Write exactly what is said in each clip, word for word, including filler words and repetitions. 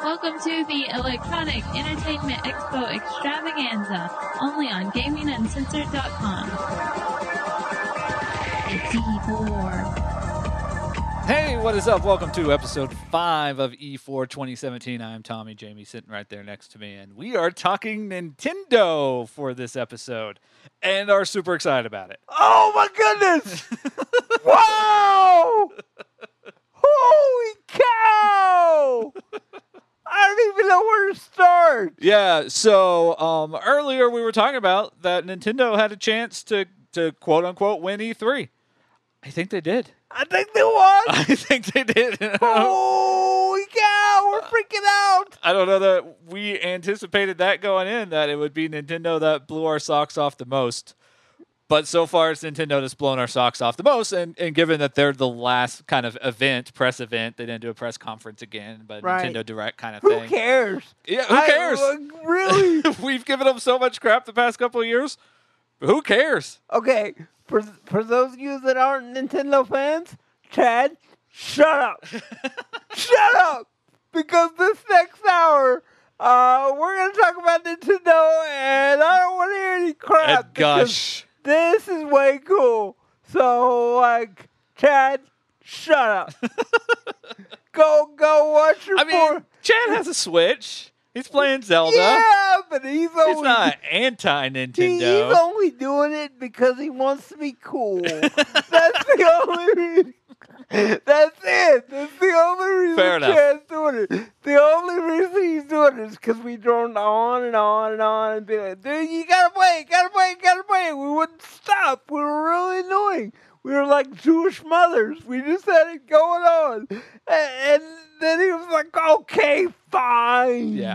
Welcome to the Electronic Entertainment Expo Extravaganza, only on Gaming Uncensored dot com. It's E four. Hey, what is up? Welcome to episode five of E four twenty seventeen. I'm Tommy. Jamie sitting right there next to me, and we are talking Nintendo for this episode, and are super excited about it. Oh my goodness! Wow! Holy cow! I don't even know where to start. Yeah, so um, earlier we were talking about that Nintendo had a chance to, to quote-unquote win E three. I think they did. I think they won. I think they did. Holy cow! We're freaking out. I don't know that we anticipated that going in, that it would be Nintendo that blew our socks off the most. But so far, it's Nintendo that's blown our socks off the most. And, and given that they're the last kind of event, press event, they didn't do a press conference again, but Right. Nintendo Direct kind of Who thing. cares? Yeah, who I- cares? like, really? We've given them so much crap the past couple of years. Who cares? Okay, for for those of you that aren't Nintendo fans, Chad, shut up. Shut up. Because this next hour, uh, we're going to talk about Nintendo, and I don't want to hear any crap. Uh, gosh. This is way cool. So, like, Chad, shut up. go, go watch your I mean, four- Chad has a Switch. He's playing Zelda. Yeah, but he's only... He's not he- He's anti-Nintendo. only doing it because he wants to be cool. That's the only reason. That's it. That's the only reason Fair enough. Chad's doing it. The only reason he's doing it is because we droned on and on and on and be like, dude, you gotta play, gotta play, gotta play. We wouldn't stop. We were really annoying. We were like Jewish mothers. We just had it going on. And, and then he was like, okay, fine. Yeah.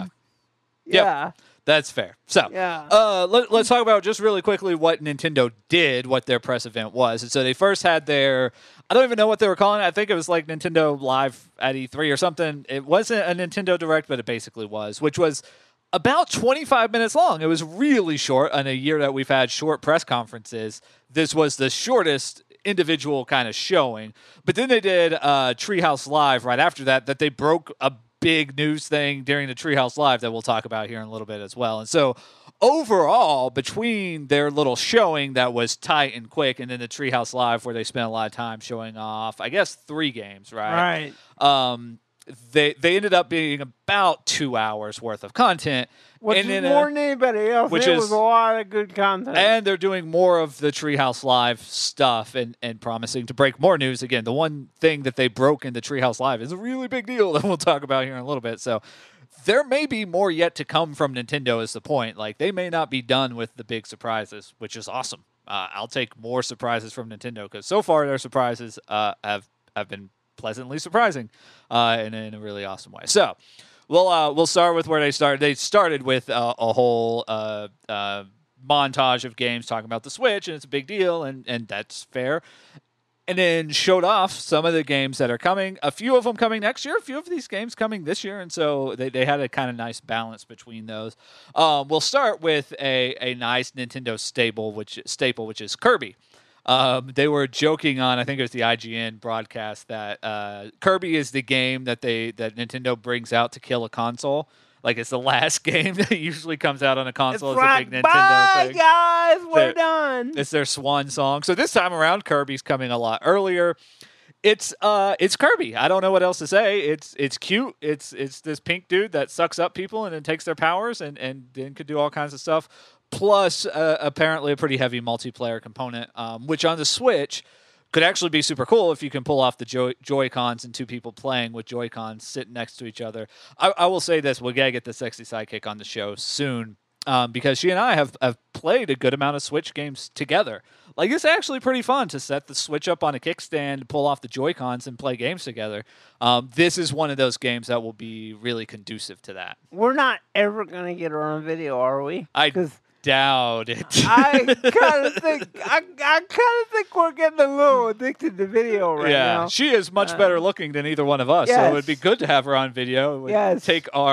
Yeah. That's fair. So, Yeah. uh, let, let's talk about just really quickly what Nintendo did, what their press event was. And so they first had their, I don't even know what they were calling it. I think it was like Nintendo Live at E three or something. It wasn't a Nintendo Direct, but it basically was, which was about twenty-five minutes long. It was really short. In a year that we've had short press conferences, this was the shortest individual kind of showing. But then they did uh, Treehouse Live right after that, that they broke a big news thing during the Treehouse Live that we'll talk about here in a little bit as well. And so overall, between their little showing that was tight and quick and then the Treehouse Live where they spent a lot of time showing off, I guess, three games, right? Right. Um, they they ended up being about two hours worth of content. Which and is then, uh, more than anybody else. which it is- was a lot of good content. And they're doing more of the Treehouse Live stuff and, and promising to break more news. Again, the one thing that they broke in the Treehouse Live is a really big deal that we'll talk about here in a little bit. So there may be more yet to come from Nintendo is the point. Like, they may not be done with the big surprises, which is awesome. Uh, I'll take more surprises from Nintendo because so far their surprises uh, have, have been pleasantly surprising uh, in, in a really awesome way. So we'll uh, we'll start with where they started. They started with uh, a whole uh, uh, montage of games talking about the Switch, and it's a big deal, and, and that's fair. And then showed off some of the games that are coming, a few of them coming next year, a few of these games coming this year, and so they, they had a kind of nice balance between those. Um, we'll start with a, a nice Nintendo staple, which staple, which is Kirby. Um, they were joking on, I think it was the I G N broadcast, that uh, Kirby is the game that they that Nintendo brings out to kill a console. Like, it's the last game that usually comes out on a console. it's as like, a big Nintendo bye, thing. guys, we're They're- done. It's their swan song. So this time around, Kirby's coming a lot earlier. It's uh, it's Kirby. I don't know what else to say. It's it's cute. It's it's this pink dude that sucks up people and then takes their powers and, and then could do all kinds of stuff. Plus, uh, apparently, a pretty heavy multiplayer component, um, which on the Switch could actually be super cool if you can pull off the Joy- Joy-Cons and two people playing with Joy-Cons sitting next to each other. I, I will say this. We'll gotta get the sexy sidekick on the show soon. Um, because she and I have, have played a good amount of Switch games together. Like, it's actually pretty fun to set the Switch up on a kickstand, pull off the Joy-Cons, and play games together. Um, this is one of those games that will be really conducive to that. We're not ever going to get her on video, are we? I 'Cause doubt it. I kind of think I, I kind of think we're getting a little addicted to video right yeah, now. she is much Uh, better looking than either one of us, so it would be yes. good to have her on video. It would Yes. take our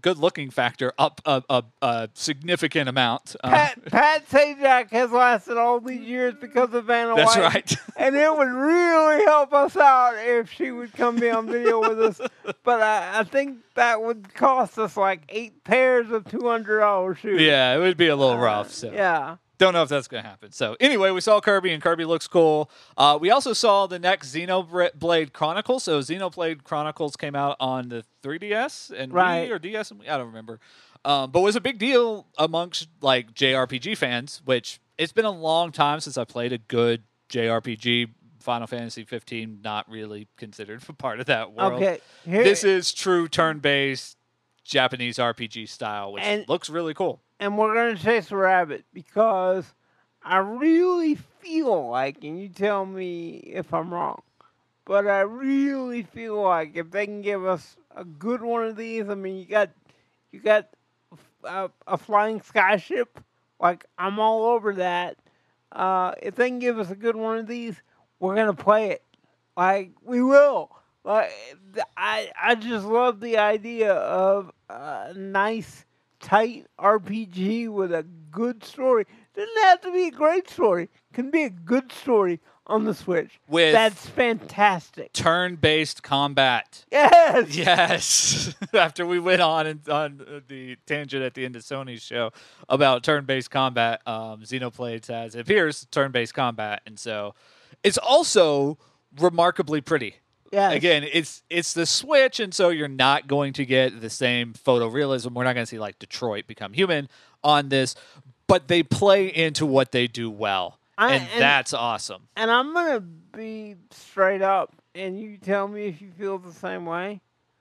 good looking factor up a, a, a significant amount. Uh, Pat, Pat Sajak has lasted all these years because of Vanna that's White. right. And it would really help us out if she would come be on video with us. But I, I think that would cost us like eight pairs of two hundred dollars shoes. Yeah, it would be a little rough. So. Yeah. Don't know if that's going to happen. So anyway, we saw Kirby, and Kirby looks cool. Uh, we also saw the next Xenoblade Chronicles. So Xenoblade Chronicles came out on the three D S and Right. Wii or D S, and Wii, I don't remember. Um, but was a big deal amongst like J R P G fans, which it's been a long time since I played a good J R P G. Final Fantasy fifteen, not really considered a part of that world. Okay. Here, This is true turn-based Japanese R P G style, which And- looks really cool. and we're going to chase a rabbit because I really feel like, and you tell me if I'm wrong, but I really feel like if they can give us a good one of these, I mean, you got you got a, a flying skyship, like I'm all over that. Uh, if they can give us a good one of these, we're gonna play it. Like we will. Like th- I I just love the idea of a nice, tight R P G with a good story. Doesn't have to be a great story. Can be a good story on the Switch. With That's fantastic. turn-based combat. Yes. Yes. After we went on and on the tangent at the end of Sony's show about turn-based combat, um, Xenoblade has, it appears, turn-based combat, and so it's also remarkably pretty. Yes. Again, it's it's the Switch, and so you're not going to get the same photorealism. We're not going to see like Detroit Become Human on this, but they play into what they do well, I- and, and- that's awesome. And I'm gonna be straight up, and you tell me if you feel the same way.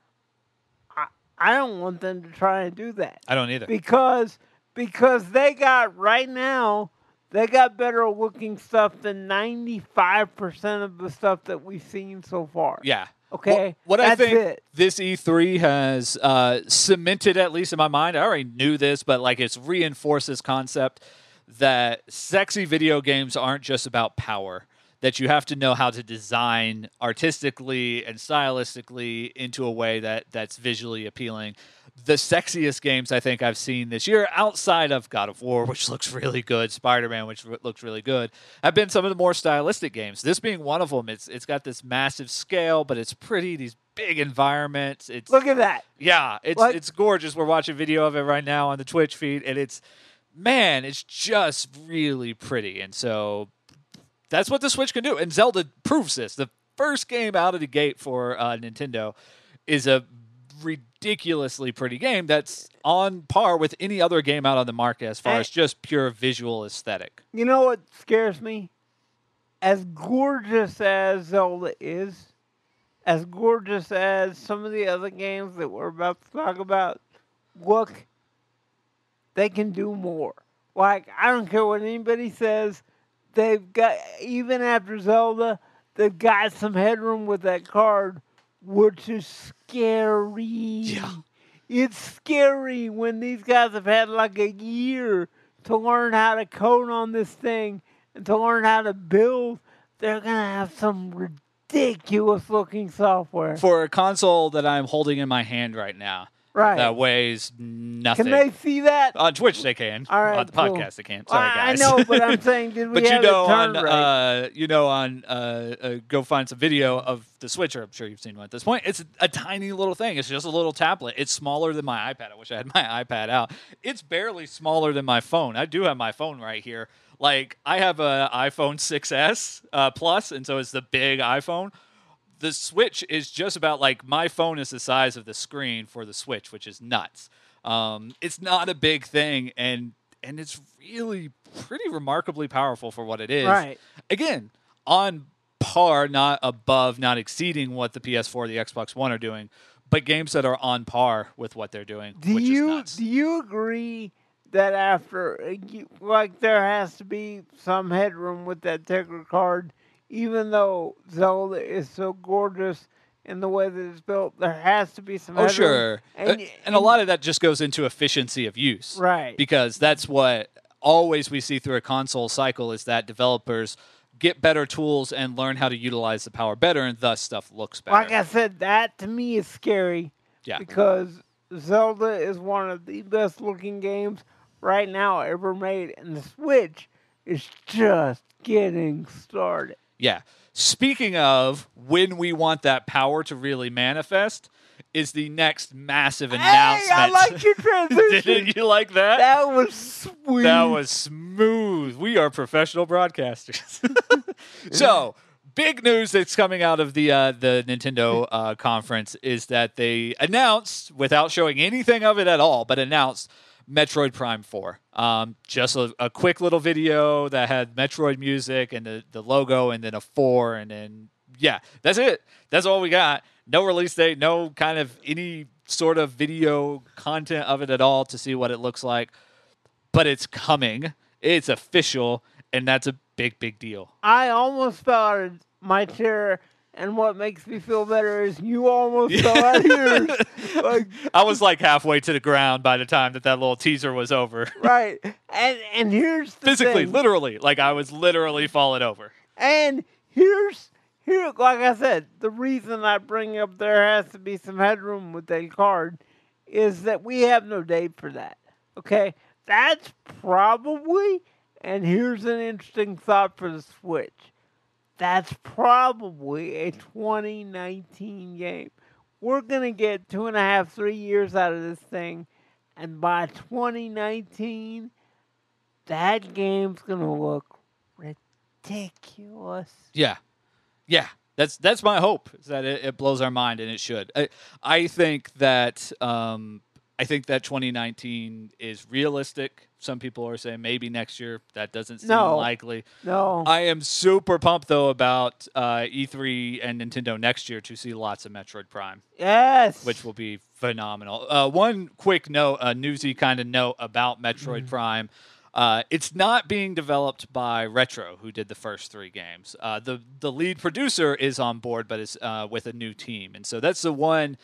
I I don't want them to try and do that I don't either. because because they got right now they got better looking stuff than ninety-five percent of the stuff that we've seen so far. Yeah. Okay, What, what I that's think it. this E three has uh, cemented, at least in my mind, I already knew this, but like it's reinforced this concept that sexy video games aren't just about power, that you have to know how to design artistically and stylistically into a way that, that's visually appealing. The sexiest games I think I've seen this year, outside of God of War, which looks really good, Spider-Man, which re- looks really good, have been some of the more stylistic games. This being one of them. It's it's got this massive scale, but it's pretty. These big environments. It's Look at that. yeah, it's Like- it's gorgeous. We're watching video of it right now on the Twitch feed, and it's man, it's just really pretty. And so that's what the Switch can do. And Zelda proves this. The first game out of the gate for uh, Nintendo is a ridiculously pretty game that's on par with any other game out on the market as far And- as just pure visual aesthetic. You know what scares me? As gorgeous as Zelda is, as gorgeous as some of the other games that we're about to talk about, look, they can do more. Like, I don't care what anybody says, they've got, even after Zelda, they've got some headroom with that card, which is scary. Yeah. It's scary when these guys have had like a year to learn how to code on this thing and to learn how to build. They're going to have some ridiculous looking software. For a console that I'm holding in my hand right now, Right. that weighs nothing. Can they see that? On Twitch, they can. All right, on the cool. podcast, they can't. Sorry, I, I guys. know, but I'm saying, did we But you have know, it on turned right? uh, you know, on uh, uh, go find some video of the Switch. Or I'm sure you've seen one at this point. It's a, a tiny little thing. It's just a little tablet. It's smaller than my iPad. I wish I had my iPad out. It's barely smaller than my phone. I do have my phone right here. Like I have a iPhone six S uh, Plus, and so it's the big iPhone. The Switch is just about like my phone is the size of the screen for the Switch, which is nuts. Um, it's not a big thing, and and it's really pretty remarkably powerful for what it is. Right. Again, on par, not above, not exceeding what the P S four, the Xbox One are doing, but games that are on par with what they're doing, Do which you is nuts. do you agree that after uh, you- like there has to be some headroom with that Tegra card, even though Zelda is so gorgeous in the way that it's built, there has to be some Oh, headroom. sure. And, And, and a lot of that just goes into efficiency of use. Right. Because that's what always we see through a console cycle is that developers get better tools and learn how to utilize the power better, and thus stuff looks better. Like I said, that to me is scary. Yeah. Because Zelda is one of the best looking games right now ever made, and the Switch is just getting started. Yeah. Speaking of when we want that power to really manifest, is the next massive announcement. Hey, I like your transition. Didn't you like that? That was sweet. That was smooth. We are professional broadcasters. So, big news that's coming out of the uh, the Nintendo uh, conference is that they announced, without showing anything of it at all, but announced Metroid Prime four. Um, just a, a quick little video that had Metroid music and the, the logo and then a four. And then, yeah, that's it. That's all we got. No release date, no kind of any sort of video content of it at all to see what it looks like. But it's coming. It's official. And that's a big, big deal. I almost fell out of my chair, and what makes me feel better is you almost fell out of yours. Like, I was like halfway to the ground by the time that that little teaser was over. right. And and here's the Physically, thing. literally. Like I was literally falling over. And here's, here, like I said, the reason I bring up there has to be some headroom with that card is that we have no date for that. Okay? That's probably, and here's an interesting thought for the Switch. That's probably a twenty nineteen game. We're going to get two and a half, three years out of this thing. And by twenty nineteen, that game's going to look ridiculous. Yeah. Yeah. That's that's my hope, is that it, it blows our mind, and it should. I, I think that um, I think that twenty nineteen is realistic. Some people are saying maybe next year. That doesn't seem No. likely. No. I am super pumped, though, about uh, E three and Nintendo next year to see lots of Metroid Prime, Yes. which will be phenomenal. Uh, one quick note, a newsy kind of note about Metroid Mm. Prime. Uh, it's not being developed by Retro, who did the first three games. Uh, the the lead producer is on board, but is uh, with a new team, and so that's the one.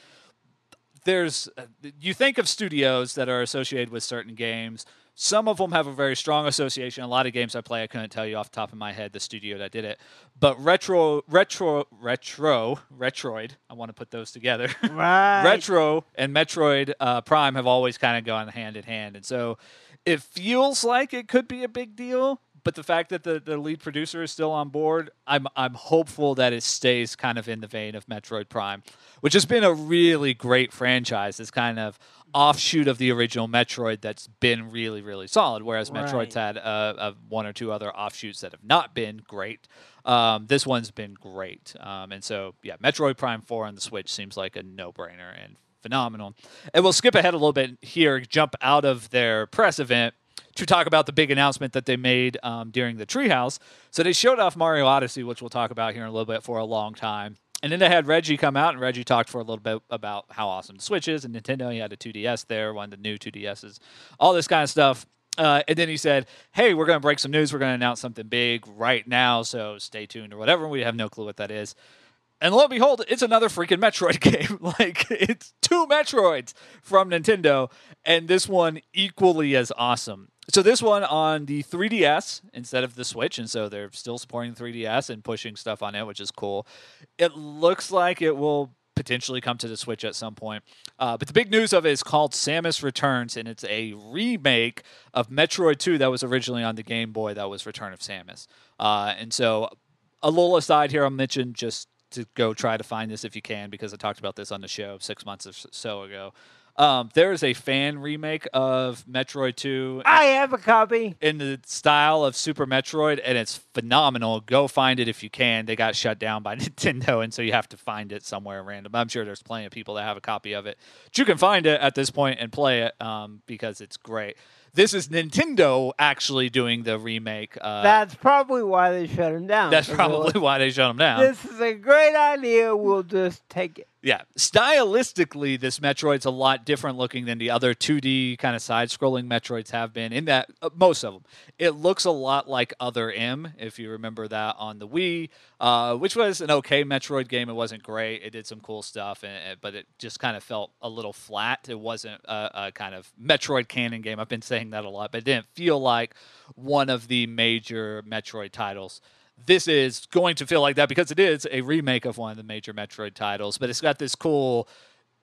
There's you think of studios that are associated with certain games. Some of them have a very strong association. A lot of games I play, I couldn't tell you off the top of my head the studio that did it. But retro, retro, retro, Retroid. I want to put those together. Right. Retro and Metroid uh, Prime have always kind of gone hand in hand, and so it feels like it could be a big deal. But the fact that the, the lead producer is still on board, I'm I'm hopeful that it stays kind of in the vein of Metroid Prime, which has been a really great franchise. It's kind of offshoot of the original Metroid that's been really, really solid, whereas Right. Metroid's had uh, uh, one or two other offshoots that have not been great. Um, this one's been great. Um, and so, yeah, Metroid Prime four on the Switch seems like a no-brainer and phenomenal. And we'll skip ahead a little bit here, jump out of their press event to talk about the big announcement that they made um, during the Treehouse. So they showed off Mario Odyssey, which we'll talk about here in a little bit, for a long time. And then they had Reggie come out, and Reggie talked for a little bit about how awesome the Switch is, and Nintendo. He had a two D S there, one of the new two D S's, all this kind of stuff. Uh, and then he said, hey, we're going to break some news. We're going to announce something big right now, so stay tuned or whatever. We have no clue what that is. And lo and behold, it's another freaking Metroid game. Like, it's two Metroids from Nintendo, and this one equally as awesome. So this one on the three D S instead of the Switch, and so they're still supporting the three D S and pushing stuff on it, which is cool. It looks like it will potentially come to the Switch at some point. Uh, but the big news of it is called Samus Returns, and it's a remake of Metroid two that was originally on the Game Boy that was Return of Samus. Uh, and so a little aside here, I'll mention just to go try to find this if you can, because I talked about this on the show six months or so ago. Um, there is a fan remake of Metroid two I have a copy. in the style of Super Metroid, and it's phenomenal. Go find it if you can. They got shut down by Nintendo, and so you have to find it somewhere random. I'm sure there's plenty of people that have a copy of it. But you can find it at this point and play it um, because it's great. This is Nintendo actually doing the remake. Uh, That's probably why they shut him down. that's They're probably like, why they shut them down. this is a great idea. We'll just take it. Yeah, stylistically, this Metroid's a lot different looking than the other two D kind of side-scrolling Metroids have been. In that, uh, most of them, it looks a lot like Other M, if you remember that on the Wii, uh, which was an okay Metroid game. It wasn't great. It did some cool stuff, and, and, but it just kind of felt a little flat. It wasn't a, a kind of Metroid canon game. I've been saying that a lot, but it didn't feel like one of the major Metroid titles. This is going to feel like that because it is a remake of one of the major Metroid titles, but it's got this cool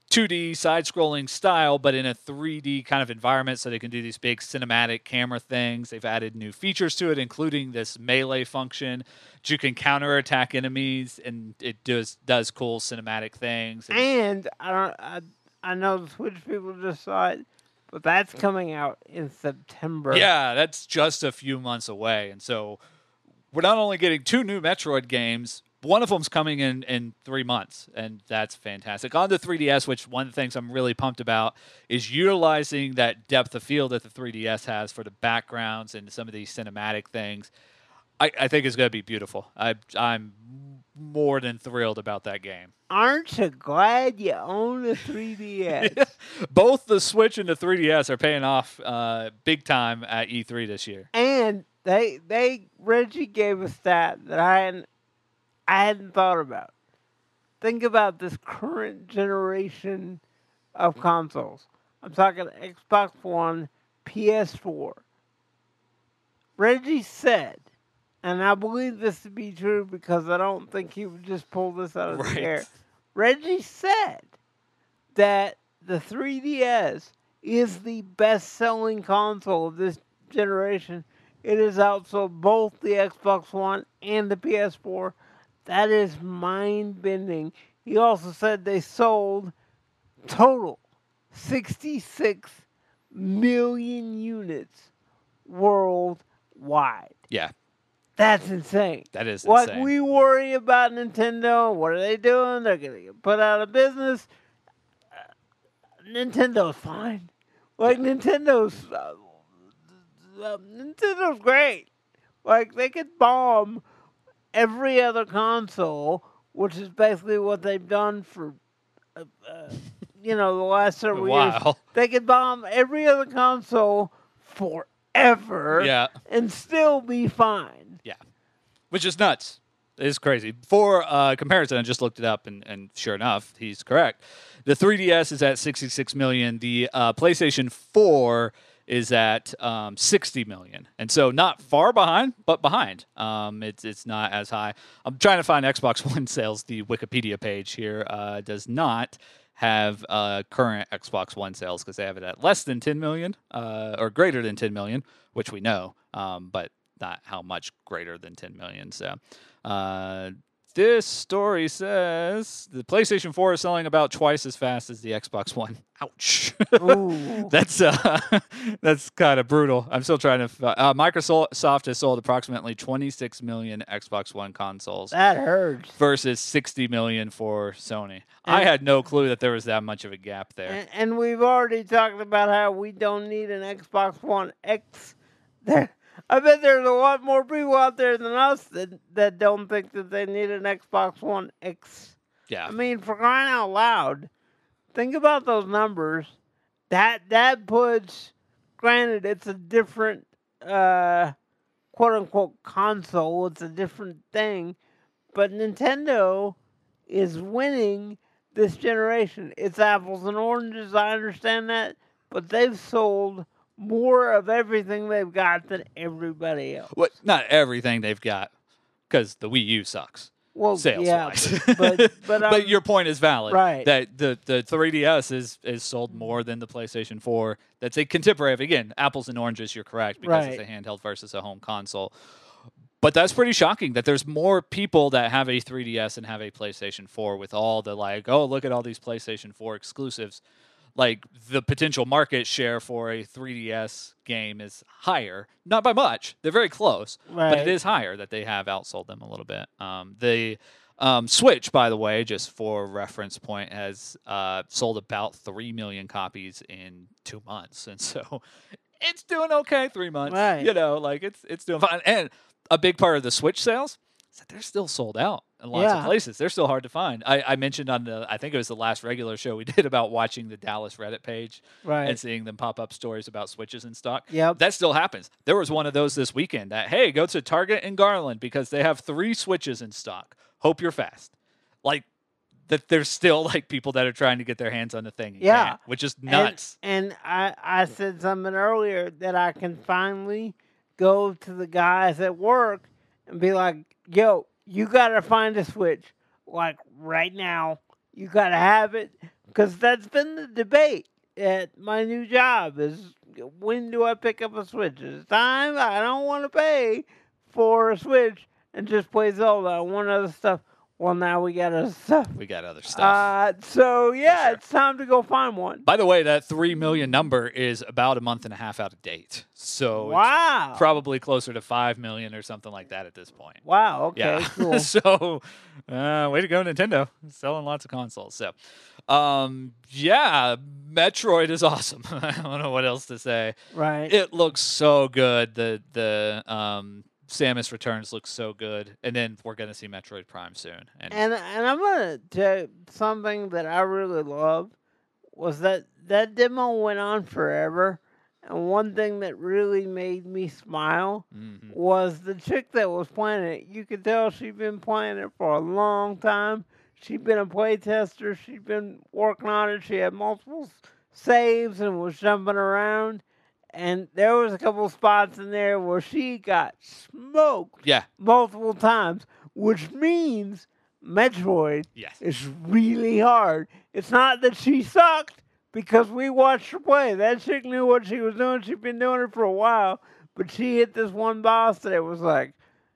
two D side-scrolling style, but in a three D kind of environment, so they can do these big cinematic camera things. They've added new features to it, including this melee function. You can counterattack enemies, and it does does cool cinematic things. And, and I don't, I, I know the Switch people just saw it, but that's coming out in September. Yeah, that's just a few months away, and so we're not only getting two new Metroid games. One of them's coming in, in three months, and that's fantastic. On the three D S, which one of the things I'm really pumped about is utilizing that depth of field that the three D S has for the backgrounds and some of these cinematic things. I, I think it's going to be beautiful. I, I'm more than thrilled about that game. Aren't you glad you own a three D S? Both the Switch and the three D S are paying off uh, big time at E three this year. And they, they Reggie gave a stat that I hadn't, I hadn't thought about. Think about this current generation of consoles. I'm talking Xbox One, P S four. Reggie said, and I believe this to be true because I don't think he would just pull this out of Right. the air. Reggie said that the three D S is the best-selling console of this generation. It has outsold both the Xbox One and the P S four. That is mind-bending. He also said they sold total sixty-six million units worldwide. Yeah, That's insane. that is Like, insane. we worry about Nintendo. What are they doing? They're going to get put out of business. Uh, Nintendo's fine. Like, Nintendo's... Uh, uh, Nintendo's great. Like, they could bomb every other console, which is basically what they've done for, uh, uh, you know, the last several Wow. years. They could bomb every other console forever Yeah. and still be fine. Yeah, which is nuts. It's crazy. For uh, comparison, I just looked it up, and, and sure enough, he's correct. The three D S is at sixty-six million. The uh, PlayStation four is at um, sixty million, and so not far behind, but behind. Um, it's it's not as high. I'm trying to find Xbox One sales. The Wikipedia page here uh, does not have uh, current Xbox One sales because they have it at less than ten million uh, or greater than ten million, which we know, um, but not how much greater than ten million. So uh, this story says the PlayStation four is selling about twice as fast as the Xbox One. Ouch. Ooh. That's uh, that's kind of brutal. I'm still trying to. Uh, Microsoft has sold approximately twenty-six million Xbox One consoles That hurts. versus sixty million for Sony. I had no clue that there was that much of a gap there. And, and we've already talked about how we don't need an Xbox One X. There, I bet there's a lot more people out there than us that, that don't think that they need an Xbox One X. Yeah. I mean, for crying out loud, think about those numbers. That that puts, granted, it's a different uh, quote unquote console. It's a different thing, but Nintendo is winning this generation. It's apples and oranges. I understand that, but they've sold more of everything they've got than everybody else. What? Not everything they've got, because the Wii U sucks. Well, Sales yeah, wise. but but, But um, your point is valid. right. That the, the three D S is, is sold more than the PlayStation four. That's a contemporary. Again, apples and oranges, you're correct, because it's a Right. handheld versus a home console. But that's pretty shocking that there's more people that have a three D S and have a PlayStation four with all the, like, oh, look at all these PlayStation four exclusives. Like, the potential market share for a three D S game is higher. Not by much. They're very close. But Right. it is higher that they have outsold them a little bit. Um, the um, Switch, by the way, just for reference point, has uh, sold about three million copies in two months. And so it's doing okay, three months. Right. You know, like, it's it's doing fine. And a big part of the Switch sales is that they're still sold out in lots of Yeah. places. They're still hard to find. I, I mentioned on the, I think it was the last regular show we did about watching the Dallas Reddit page right. and seeing them pop up stories about Switches in stock. Yep. That still happens. There was one of those this weekend that, hey, go to Target in Garland because they have three Switches in stock. Hope you're fast. Like, that there's still, like, people that are trying to get their hands on the thing. and Yeah. can't, which is nuts. And, and I, I said something earlier that I can finally go to the guys at work and be like, yo, you got to find a Switch. Like, right now. You got to have it because that's been the debate at my new job is when do I pick up a Switch? It's time. I don't want to pay for a Switch and just play Zelda. I want other stuff. Well, now we got other stuff. We got other stuff. Uh, so, yeah, sure. it's time to go find one. By the way, that three million number is about a month and a half out of date. So Wow. it's probably closer to five million or something like that at this point. Wow, okay, Yeah. cool. So, uh, way to go, Nintendo. Selling lots of consoles. So, um, yeah, Metroid is awesome. I don't know what else to say. Right. It looks so good. The, the, um, Samus Returns looks so good, and then we're gonna see Metroid Prime soon. And, And and I'm gonna tell you something that I really love was that that demo went on forever, and one thing that really made me smile Mhm. was the chick that was playing it. You could tell she'd been playing it for a long time. She'd been a playtester. She'd been working on it. She had multiple saves and was jumping around. And there was a couple spots in there where she got smoked yeah, multiple times, which means Metroid yes, is really hard. It's not that she sucked because we watched her play. That chick knew what she was doing. She'd been doing it for a while, but she hit this one boss that it was like,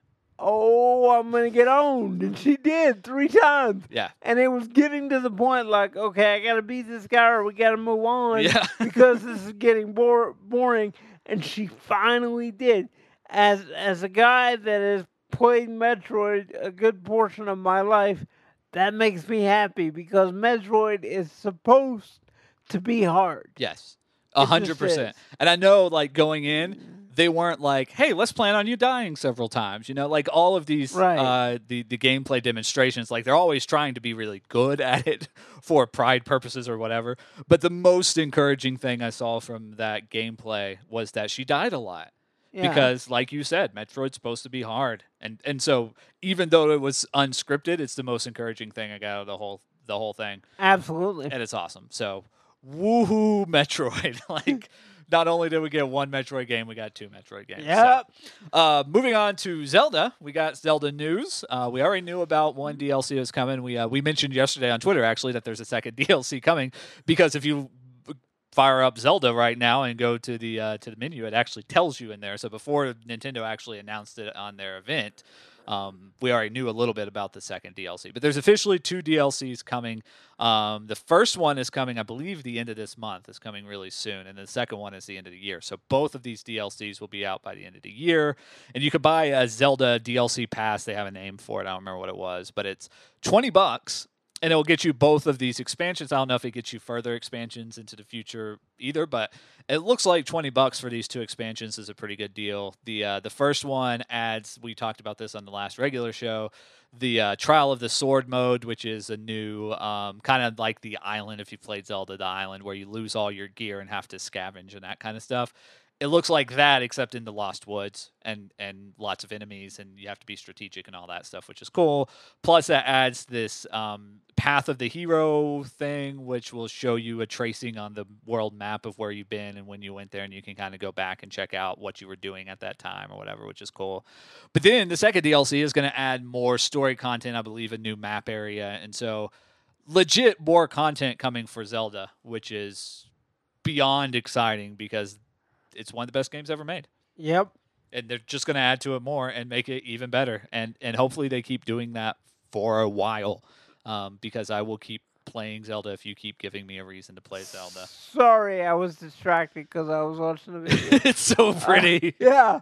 oh, I'm going to get owned. And she did three times. yeah, And it was getting to the point like, okay, I got to beat this guy or we got to move on yeah. because this is getting bore- boring. And she finally did. As as a guy that has played Metroid a good portion of my life, that makes me happy because Metroid is supposed to be hard. Yes, a It hundred just percent. is. And I know, like going in, they weren't like, "Hey, let's plan on you dying several times." You know, like all of these, Right. uh, the the gameplay demonstrations, like they're always trying to be really good at it for pride purposes or whatever. But the most encouraging thing I saw from that gameplay was that she died a lot. Yeah. Because, like you said, Metroid's supposed to be hard, and and so even though it was unscripted, it's the most encouraging thing I got out of the whole the whole thing. Absolutely. And it's awesome. So, woohoo, Metroid! Like, not only did we get one Metroid game, we got two Metroid games. Yep. So, uh, moving on to Zelda, we got Zelda news. Uh, we already knew about one D L C was coming. We uh, we mentioned yesterday on Twitter actually that there's a second D L C coming because if you fire up Zelda right now and go to the uh, to the menu, it actually tells you in there. So before Nintendo actually announced it on their event, um, we already knew a little bit about the second D L C. But there's officially two D L Cs coming. Um, the first one is coming, I believe, the end of this month. Is coming really soon, and the second one is the end of the year. So both of these D L Cs will be out by the end of the year, and you could buy a Zelda D L C pass. They have a name for it. I don't remember what it was, but it's twenty bucks. And it will get you both of these expansions. I don't know if it gets you further expansions into the future either, but it looks like twenty bucks for these two expansions is a pretty good deal. The uh, the first one adds, we talked about this on the last regular show, the uh, Trial of the Sword mode, which is a new, um, kind of like the island, if you played Zelda, the island, where you lose all your gear and have to scavenge and that kind of stuff. It looks like that, except in the Lost Woods and, and lots of enemies, and you have to be strategic and all that stuff, which is cool. Plus, that adds this um, Path of the Hero thing, which will show you a tracing on the world map of where you've been and when you went there, and you can kind of go back and check out what you were doing at that time or whatever, which is cool. But then the second D L C is going to add more story content, I believe, a new map area, and so legit more content coming for Zelda, which is beyond exciting because it's one of the best games ever made. Yep. And they're just going to add to it more and make it even better. And and hopefully they keep doing that for a while um, because I will keep playing Zelda if you keep giving me a reason to play Zelda. Sorry, I was distracted because I was watching the video. It's so pretty. Uh, yeah.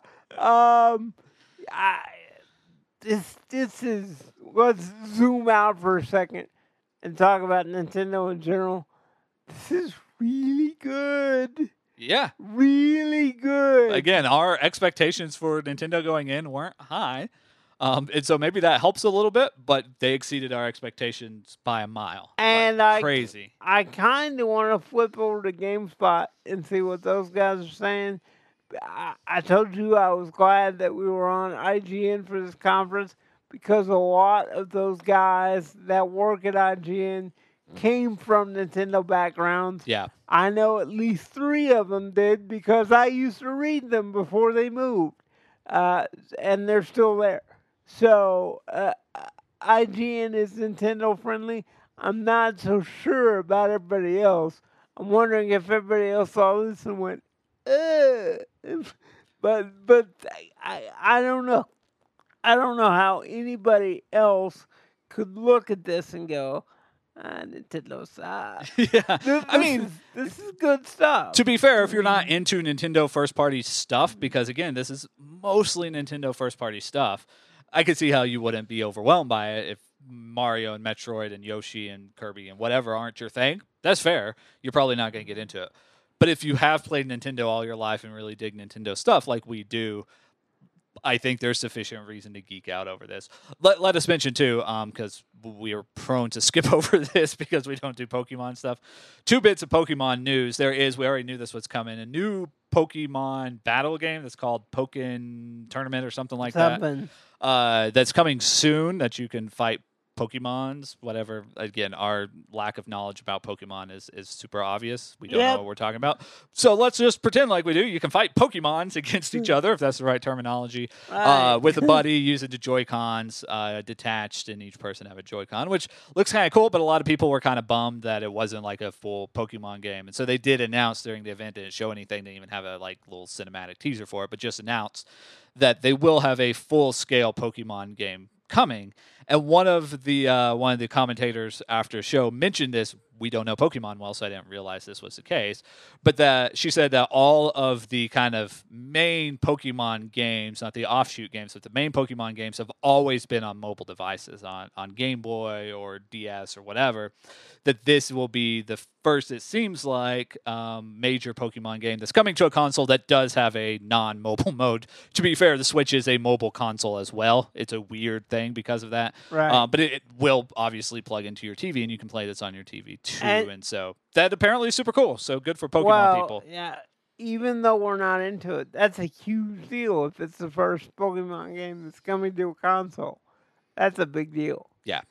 Um, I, this this is. Let's zoom out for a second and talk about Nintendo in general. This is really good. Yeah. Really good. Again, our expectations for Nintendo going in weren't high. Um, and so maybe that helps a little bit, but they exceeded our expectations by a mile. And like, I, crazy. I kind of want to flip over to GameSpot and see what those guys are saying. I, I told you I was glad that we were on I G N for this conference because a lot of those guys that work at I G N came from Nintendo backgrounds. Yeah. I know at least three of them did because I used to read them before they moved. Uh, and they're still there. So uh, I G N is Nintendo friendly. I'm not so sure about everybody else. I'm wondering if everybody else saw this and went, ugh. But but I I don't know. I don't know how anybody else could look at this and go, ah, Nintendo sucks. yeah. This, I this mean, is, this is good stuff. to be fair, if you're not into Nintendo first party stuff, because again, this is mostly Nintendo first party stuff, I could see how you wouldn't be overwhelmed by it if Mario and Metroid and Yoshi and Kirby and whatever aren't your thing. That's fair. You're probably not going to get into it. But if you have played Nintendo all your life and really dig Nintendo stuff like we do, I think there's sufficient reason to geek out over this. Let, let us mention, too, because um, we are prone to skip over this because we don't do Pokemon stuff. Two bits of Pokemon news. There is, we already knew this was coming, a new Pokemon battle game that's called Pokken Tournament or something like Something. that. Uh, that's coming soon that you can fight Pokemons, whatever. Again, our lack of knowledge about Pokemon is, is super obvious. We don't Yep. know what we're talking about. So let's just pretend like we do. You can fight Pokemons against each other, if that's the right terminology, Right. uh, with a buddy using the Joy-Cons uh, detached, and each person have a Joy-Con, which looks kind of cool, but a lot of people were kind of bummed that it wasn't like a full Pokemon game. And so they did announce during the event, didn't show anything, didn't even have a like little cinematic teaser for it, but just announced that they will have a full-scale Pokemon game coming. And one of the uh, one of the commentators after the show mentioned this. We don't know Pokemon well, so I didn't realize this was the case. But that she said that all of the kind of main Pokemon games, not the offshoot games, but the main Pokemon games have always been on mobile devices, on, on Game Boy or D S or whatever. That this will be the first, it seems like, um, major Pokemon game that's coming to a console that does have a non-mobile mode. To be fair, the Switch is a mobile console as well. It's a weird thing because of that. Right. Uh, but it, it will obviously plug into your T V, and you can play this on your T V too. And- And, so that apparently is super cool. So good for Pokemon well, people. yeah. Even though we're not into it, that's a huge deal. If it's the first Pokemon game that's coming to a console, that's a big deal.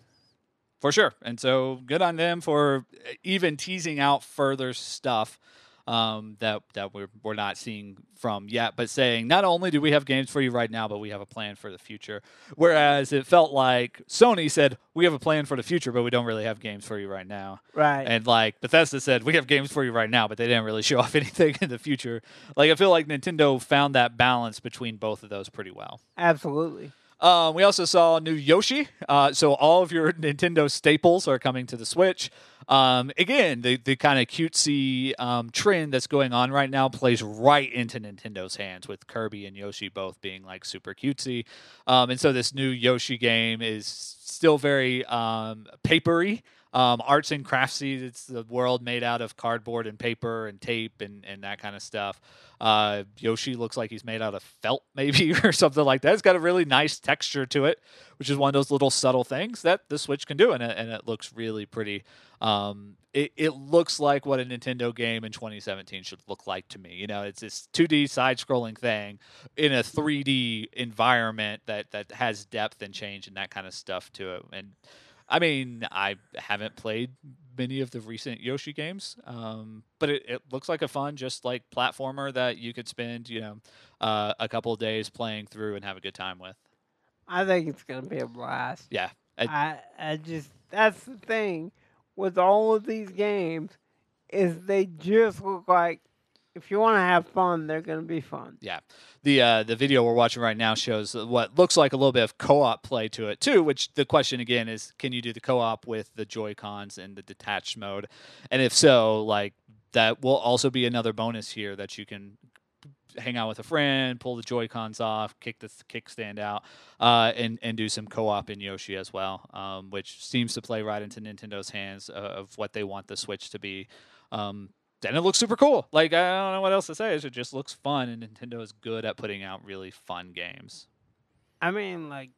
For sure. And so good on them for even teasing out further stuff um, that that we're, we're not seeing from yet, but saying not only do we have games for you right now, but we have a plan for the future. Whereas it felt like Sony said, we have a plan for the future, but we don't really have games for you right now. Right. And like Bethesda said, we have games for you right now, but they didn't really show off anything in the future. Like I feel like Nintendo found that balance between both of those pretty well. Absolutely. Um, we also saw new Yoshi. Uh, so all of your Nintendo staples are coming to the Switch. Um, again, the, the kind of cutesy um, trend that's going on right now plays right into Nintendo's hands, with Kirby and Yoshi both being like super cutesy. Um, and so this new Yoshi game is still very um, papery. Um, arts and craftsy. It's the world made out of cardboard and paper and tape and, and that kind of stuff. Uh, Yoshi looks like he's made out of felt, maybe, or something like that. It's got a really nice texture to it, which is one of those little subtle things that the Switch can do, and it, and it looks really pretty. Um, it, it looks like what a Nintendo game in twenty seventeen should look like to me. You know, it's this two D side-scrolling thing in a three D environment that, that has depth and change and that kind of stuff to it. And I mean, I haven't played many of the recent Yoshi games, um, but it, it looks like a fun, just like platformer that you could spend, you know, uh, a couple of days playing through and have a good time with. I think it's going to be a blast. Yeah. I, I, I just, that's the thing with all of these games, is they just look like, if you want to have fun, they're going to be fun. Yeah. The uh, the video we're watching right now shows what looks like a little bit of co-op play to it, too, which the question, again, is can you do the co-op with the Joy-Cons and the detached mode? And if so, like, that will also be another bonus here that you can hang out with a friend, pull the Joy-Cons off, kick the kickstand out, uh, and, and do some co-op in Yoshi as well, um, which seems to play right into Nintendo's hands uh, of what they want the Switch to be. Um, and it looks super cool. Like, I don't know what else to say. It just looks fun, and Nintendo is good at putting out really fun games. I mean, like,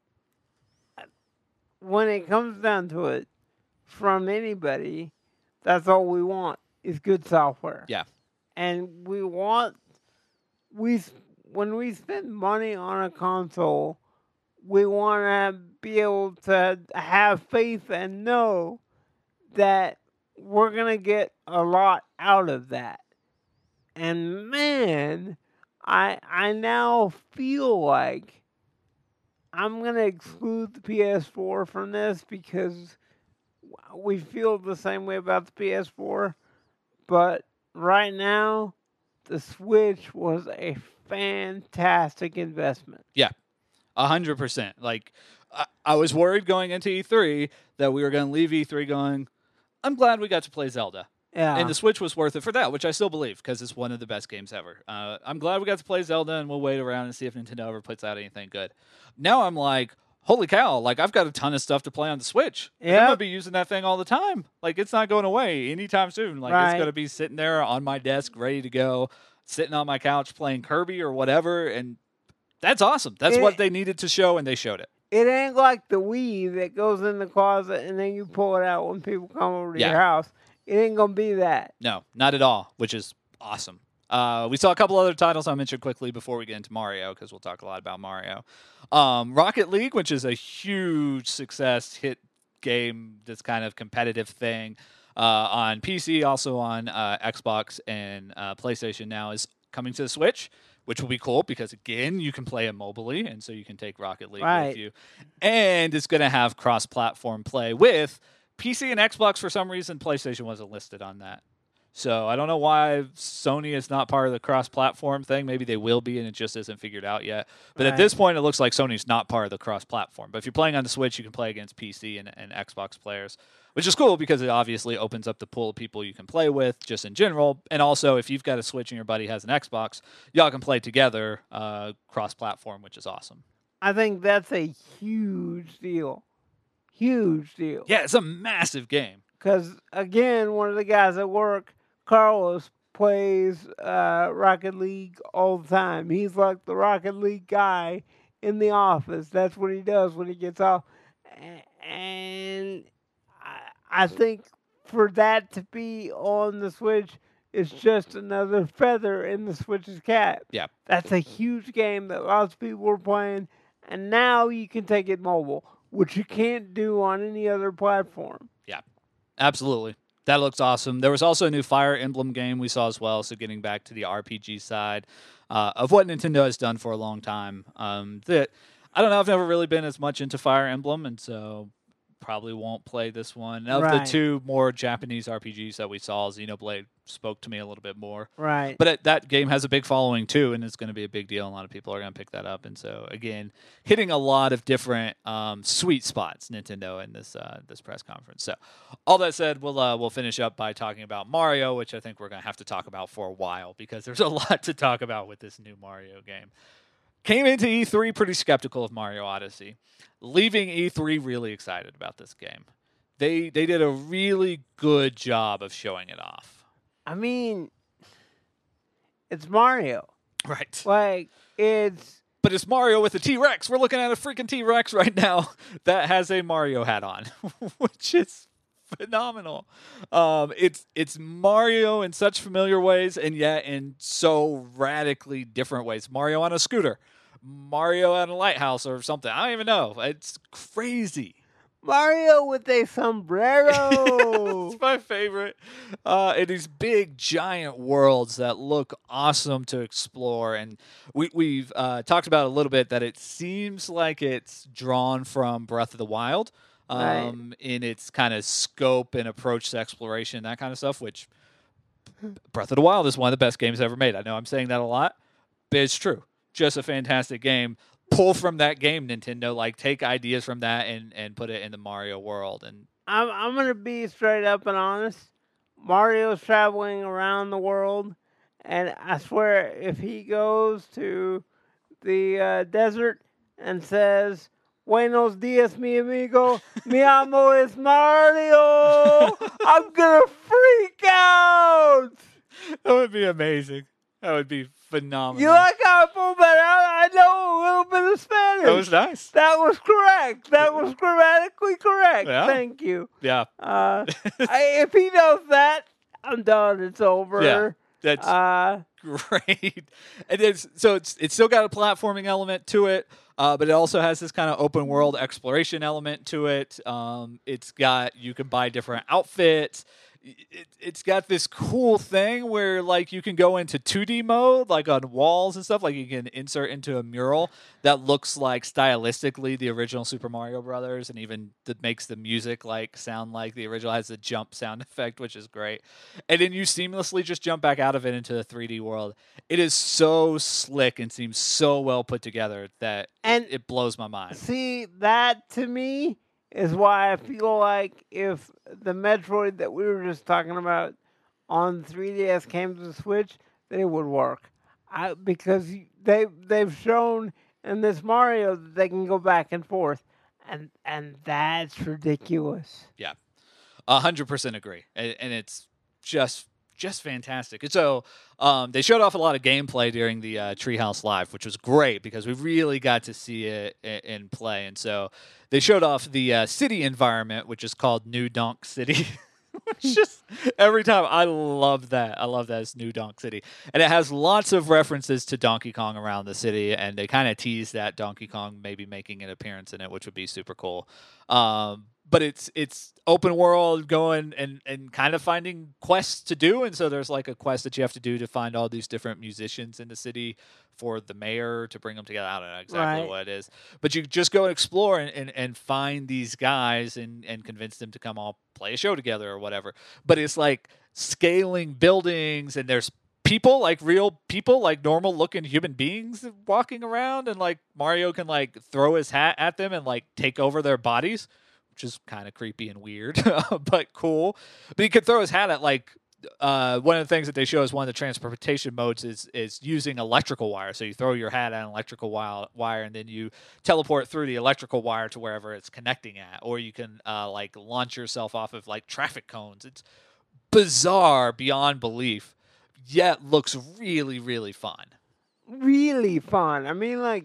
when it comes down to it, from anybody, that's all we want is good software. Yeah. And we want, we when we spend money on a console, we want to be able to have faith and know that we're going to get a lot out of that. And man, I I now feel like I'm gonna exclude the P S four from this because we feel the same way about the P S four. But right now, the Switch was a fantastic investment. Yeah, a hundred percent. Like I, I was worried going into E three that we were going to leave E three going, I'm glad we got to play Zelda. Yeah. And the Switch was worth it for that, which I still believe because it's one of the best games ever. Uh, I'm glad we got to play Zelda, and we'll wait around and see if Nintendo ever puts out anything good. Now I'm like, holy cow, like I've got a ton of stuff to play on the Switch. Like, I'm Yep. going to be using that thing all the time. Like it's not going away anytime soon. Like Right. it's going to be sitting there on my desk ready to go, sitting on my couch playing Kirby or whatever, and that's awesome. That's It- what they needed to show, and they showed it. It ain't like the Wii that goes in the closet and then you pull it out when people come over to Yeah. your house. It ain't gonna be that. No, not at all, which is awesome. Uh, we saw a couple other titles I'll mention quickly before we get into Mario, because we'll talk a lot about Mario. Um, Rocket League, which is a huge success hit game, this kind of competitive thing uh, on P C, also on uh, Xbox and uh, PlayStation now, is coming to the Switch, which will be cool because, again, you can play it mobily, and so you can take Rocket League Right. with you. And it's going to have cross-platform play with P C and Xbox. For some reason, PlayStation wasn't listed on that. So I don't know why Sony is not part of the cross-platform thing. Maybe they will be, and it just isn't figured out yet. But at Right. this point, it looks like Sony's not part of the cross-platform. But if you're playing on the Switch, you can play against P C and, and Xbox players, which is cool because it obviously opens up the pool of people you can play with just in general. And also, if you've got a Switch and your buddy has an Xbox, y'all can play together uh, cross-platform, which is awesome. I think that's a huge deal. Huge deal. Yeah, it's a massive game. Because, again, one of the guys at work, Carlos, plays uh, Rocket League all the time. He's like the Rocket League guy in the office. That's what he does when he gets off. A- And I, I think for that to be on the Switch is just another feather in the Switch's cap. Yeah. That's a huge game that lots of people are playing. And now you can take it mobile, which you can't do on any other platform. Absolutely. That looks awesome. There was also a new Fire Emblem game we saw as well, so getting back to the R P G side uh, of what Nintendo has done for a long time. Um, that I don't know, I've never really been as much into Fire Emblem, and so probably won't play this one. Of Right. the two more Japanese R P Gs that we saw, Xenoblade spoke to me a little bit more. Right. But it, that game has a big following too, and it's going to be a big deal. A lot of people are going to pick that up, and so again, hitting a lot of different um, sweet spots, Nintendo, in this uh, this press conference. So, all that said, we'll uh, we'll finish up by talking about Mario, which I think we're going to have to talk about for a while because there's a lot to talk about with this new Mario game. Came into E three pretty skeptical of Mario Odyssey, leaving E three really excited about this game. They they did a really good job of showing it off. I mean, it's Mario. Right. Like, it's But it's Mario with a T-Rex. We're looking at a freaking T-Rex right now that has a Mario hat on, which is phenomenal. Um, it's it's Mario in such familiar ways, and yet in so radically different ways. Mario on a scooter, Mario at a lighthouse or something. I don't even know. It's crazy. Mario with a sombrero. It's my favorite. Uh, and these big, giant worlds that look awesome to explore. And we, we've uh, talked about a little bit that it seems like it's drawn from Breath of the Wild um, Right. in its kind of scope and approach to exploration, that kind of stuff, which Breath of the Wild is one of the best games ever made. I know I'm saying that a lot, but it's true. Just a fantastic game. Pull from that game, Nintendo. Like, take ideas from that and, and put it in the Mario world. And I'm I'm gonna be straight up and honest. Mario's traveling around the world, and I swear if he goes to the uh, desert and says "Buenos dias, mi amigo, mi amo es Mario," I'm gonna freak out. that would be amazing. That would be phenomenal. You like how I pulled that out? I know a little bit of Spanish. That was nice. That was correct. That was grammatically correct. Yeah. Thank you. Yeah. Uh, I, if he knows that, I'm done. It's over. Yeah. That's Uh, great. And it's so it's it's still got a platforming element to it, uh, but it also has this kind of open world exploration element to it. Um, it's got you can buy different outfits. it, it's got this cool thing where like you can go into two D mode, like on walls and stuff. Like you can insert into a mural that looks like stylistically the original Super Mario Brothers, and even that makes the music like sound like the original. It has a jump sound effect, which is great. And then you seamlessly just jump back out of it into the three D world. It is so slick and seems so well put together that And it blows my mind. see, that to me is why I feel like if the Metroid that we were just talking about on three D S came to the Switch, that it would work. I, because they they've shown in this Mario that they can go back and forth, and and that's ridiculous. Yeah, a hundred percent agree, and, and it's just just fantastic. And so um, they showed off a lot of gameplay during the uh, Treehouse Live, which was great because we really got to see it in, in play. And so they showed off the uh, city environment, which is called New Donk City. It's just every time I love that. I love that it's New Donk City, and it has lots of references to Donkey Kong around the city, and they kind of tease that Donkey Kong maybe making an appearance in it, which would be super cool. Um, but it's it's open world going and, and kind of finding quests to do, and so there's like a quest that you have to do to find all these different musicians in the city for the mayor to bring them together. I don't know exactly Right. what it is, but you just go and explore and, and, and find these guys and, and convince them to come all play a show together or whatever. But it's like scaling buildings, and there's people, like real people, like normal looking human beings walking around, and like Mario can like throw his hat at them and like take over their bodies, which is kind of creepy and weird, but cool. But he could throw his hat at like uh, one of the things that they show is one of the transportation modes is is using electrical wire. So you throw your hat at an electrical wire, wire, and then you teleport through the electrical wire to wherever it's connecting at. Or you can uh, like launch yourself off of like traffic cones. It's bizarre beyond belief, yet looks really, really fun. Really fun. I mean, like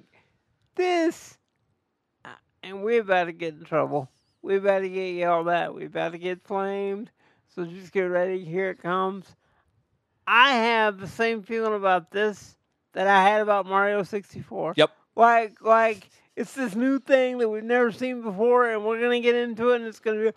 this, uh, and we're about to get in trouble. We're about to get yelled at. We're about to get flamed. So just get ready. Here it comes. I have the same feeling about this that I had about Mario sixty-four. Yep. Like, like it's this new thing that we've never seen before, and we're gonna get into it, and it's gonna be,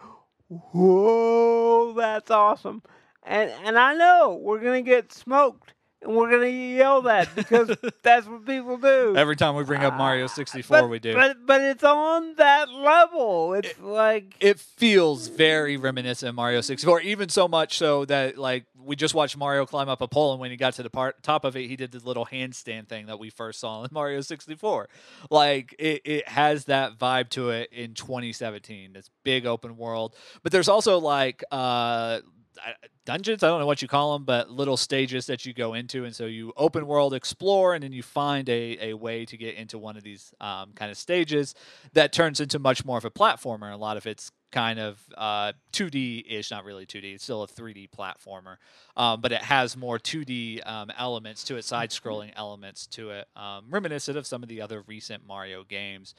whoa, that's awesome. And and I know we're gonna get smoked, and we're gonna get yelled at because that's what people do. Every time we bring up Mario sixty-four, but, we do. But but it's on that level. It's It- like It feels very reminiscent of Mario sixty-four, even so much so that like we just watched Mario climb up a pole, and when he got to the part, top of it, he did the little handstand thing that we first saw in Mario sixty-four. Like it, it has that vibe to it in twenty seventeen. This big open world, but there's also like uh, dungeons. I don't know what you call them, but little stages that you go into, and so you open world explore, and then you find a, a way to get into one of these um, kind of stages that turns into much more of a platformer. A lot of it's kind of uh, two D-ish, not really two D. It's still a three D platformer, um, but it has more two D um, elements to it, side-scrolling elements to it, um, reminiscent of some of the other recent Mario games.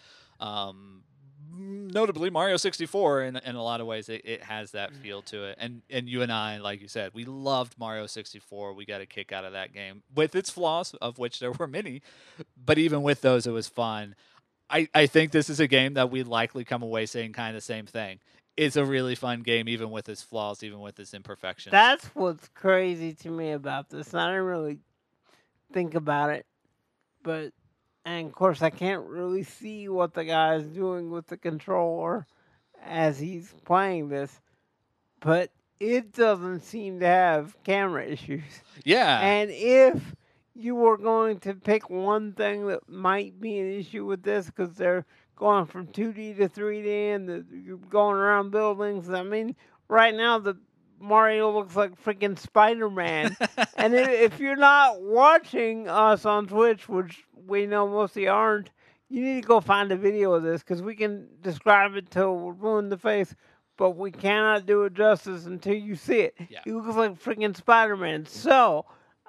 Um, notably, Mario sixty-four, in, in a lot of ways, it, it has that feel to it. And and you and I, like you said, we loved Mario sixty-four. We got a kick out of that game, with its flaws, of which there were many. But even with those, it was fun. I, I think this is a game that we'd likely come away saying kind of the same thing. It's a really fun game, even with its flaws, even with its imperfections. that's what's crazy to me about this. And I didn't really think about it, but and of course I can't really see what the guy's doing with the controller as he's playing this, but it doesn't seem to have camera issues. Yeah. And if you were going to pick one thing that might be an issue with this, because they're going from two D to three D and the, you're going around buildings. I mean, right now the Mario looks like freaking Spider-Man. And if, if you're not watching us on Twitch, which we know most of you aren't, you need to go find a video of this, because we can describe it till we're blue in the face, but we cannot do it justice until you see it. Yeah. He looks like freaking Spider-Man. So,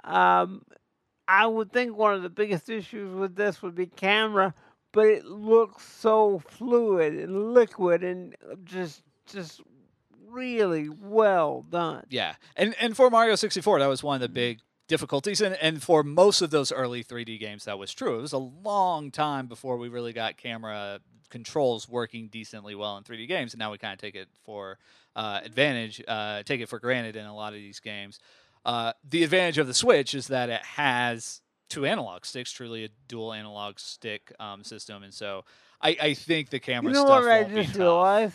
um, I would think one of the biggest issues with this would be camera, but it looks so fluid and liquid and just just really well done. Yeah, and and for Mario sixty-four, that was one of the big difficulties, and and for most of those early three D games, that was true. It was a long time before we really got camera controls working decently well in three D games, and now we kind of take it for uh, advantage, uh, take it for granted in a lot of these games. Uh, the advantage of the Switch is that it has two analog sticks, truly a dual analog stick um, system, and so I, I think the camera You know stuff what I won't be just tough. realized?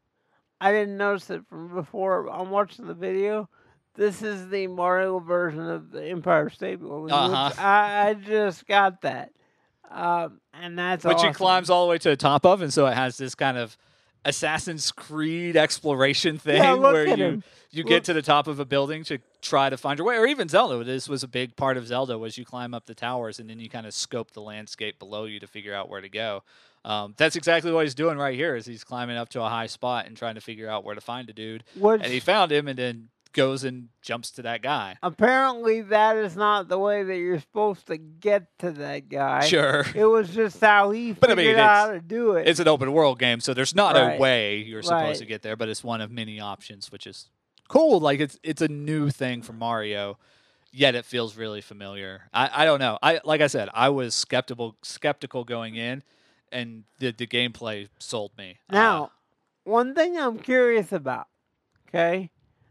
I didn't notice it from before. I'm watching the video. This is the Mario version of the Empire State Building. Uh-huh. Which I, I just got that. Um, and that's Which awesome. he climbs all the way to the top of, and so it has this kind of Assassin's Creed exploration thing Yeah, look where at you him. you Look. get to the top of a building to try to find your way, or even Zelda. This was a big part of Zelda, was you climb up the towers and then you kind of scope the landscape below you to figure out where to go. Um, that's exactly what he's doing right here. Is he's climbing up to a high spot and trying to figure out where to find a dude, Which, and he found him, and then goes and jumps to that guy. apparently that is not the way that you're supposed to get to that guy. Sure. It was just how he But I figured mean, out it's- how to do it. It's an open world game, so there's not Right. a way you're supposed Right. to get there, but it's one of many options, which is cool. Like it's it's a new thing for Mario, yet it feels really familiar. I, I don't know. I like I said, I was skeptical skeptical going in, and the the gameplay sold me. Now, Uh, one thing I'm curious about, okay?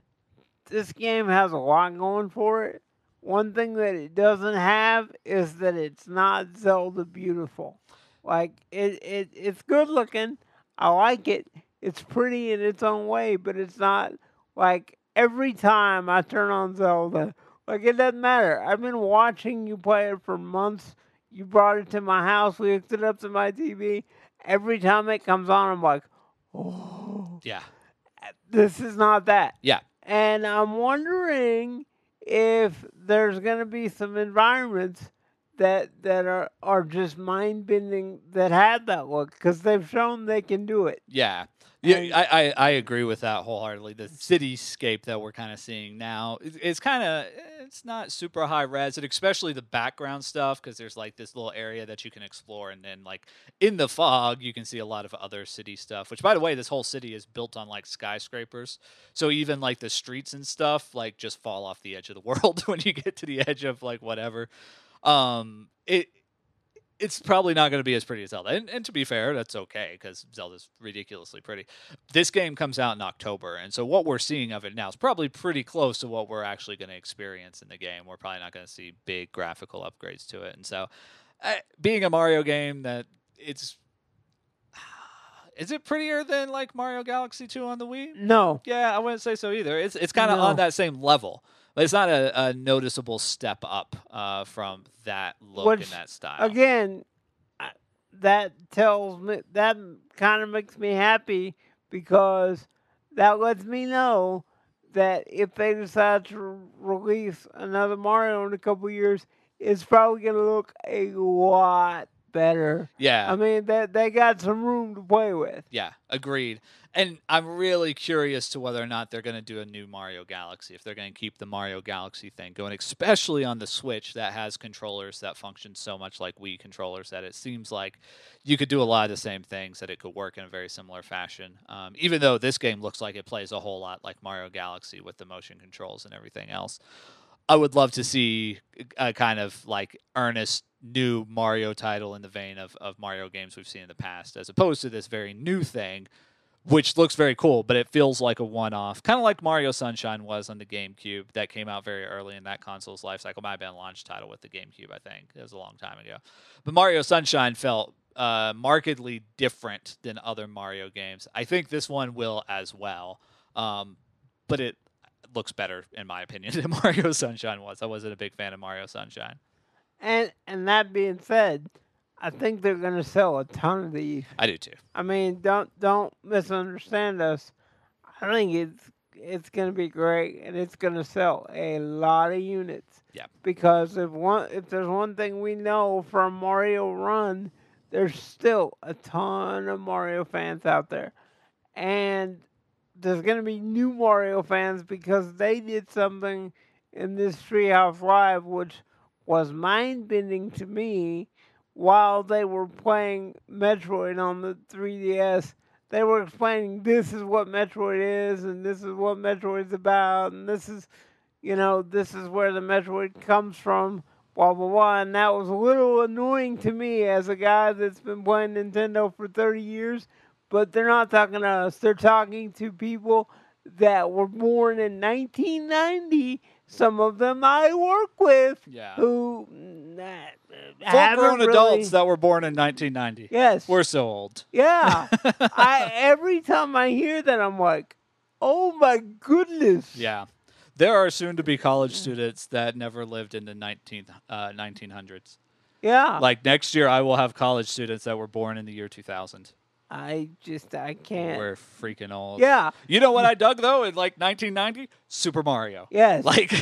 This game has a lot going for it. One thing that it doesn't have is that it's not Zelda beautiful. Like, it, it it's good looking. I like it. It's pretty in its own way, but it's not like every time I turn on Zelda, like it doesn't matter. I've been watching you play it for months. You brought it to my house. We hooked it up to my T V. Every time it comes on, I'm like, oh, yeah, this is not that. yeah. And I'm wondering if there's going to be some environments that that are, are just mind-bending that have that look, because they've shown they can do it. Yeah. Yeah, And- I, I, I agree with that wholeheartedly. The cityscape that we're kind of seeing now, it's, it's kind of, it's not super high res, and especially the background stuff, because there's like this little area that you can explore, and then like in the fog, you can see a lot of other city stuff, which by the way, this whole city is built on like skyscrapers. So even like the streets and stuff, like just fall off the edge of the world when you get to the edge of like whatever. Um, it, It's probably not going to be as pretty as Zelda. And, and to be fair, that's okay because Zelda's ridiculously pretty. This game comes out in October, and so what we're seeing of it now is probably pretty close to what we're actually going to experience in the game. We're probably not going to see big graphical upgrades to it. And so, uh, being a Mario game, that it's is it prettier than like Mario Galaxy two on the Wii? No. Yeah, I wouldn't say so either. It's it's kind of No. on that same level. But it's not a, a noticeable step up uh, from that look Which, and that style. Again, I- that tells me, that kind of makes me happy, because that lets me know that if they decide to re- release another Mario in a couple years, it's probably going to look a lot better. Yeah. I mean, that they got some room to play with. Yeah, agreed. And I'm really curious to whether or not they're going to do a new Mario Galaxy, if they're going to keep the Mario Galaxy thing going, especially on the Switch that has controllers that function so much like Wii controllers that it seems like you could do a lot of the same things, that it could work in a very similar fashion. Um, even though this game looks like it plays a whole lot like Mario Galaxy with the motion controls and everything else. I would love to see a kind of like earnest new Mario title in the vein of, of Mario games we've seen in the past, as opposed to this very new thing, which looks very cool, but it feels like a one-off, kind of like Mario Sunshine was on the GameCube. That came out very early in that console's life cycle. Might have been a launch title with the GameCube, I think. It was a long time ago. But Mario Sunshine felt uh, markedly different than other Mario games. I think this one will as well, um, but it looks better, in my opinion, than Mario Sunshine was. I wasn't a big fan of Mario Sunshine. And and that being said, I think they're going to sell a ton of these. I do too. I mean, don't don't misunderstand us. I think it's it's going to be great, and it's going to sell a lot of units. Yeah. Because if one if there's one thing we know from Mario Run, there's still a ton of Mario fans out there, and there's going to be new Mario fans because they did something in this Treehouse Live which was mind-bending to me. While they were playing Metroid on the three D S, they were explaining this is what Metroid is, and this is what Metroid's about, and this is, you know, this is where the Metroid comes from, blah, blah, blah. And that was a little annoying to me as a guy that's been playing Nintendo for thirty years, but they're not talking to us. They're talking to people that were born in nineteen ninety. Some of them I work with Yeah. who uh, Full grown really, adults that were born in nineteen ninety. Yes. We're so old. Yeah. I every time I hear that, I'm like, oh my goodness. Yeah. There are soon to be college students that never lived in the nineteenth, uh, nineteen hundreds. Yeah. Like next year, I will have college students that were born in the year two thousand. I just, I can't. We're freaking old. Yeah. You know what I dug, though, in like nineteen ninety? Super Mario. Yes. Like,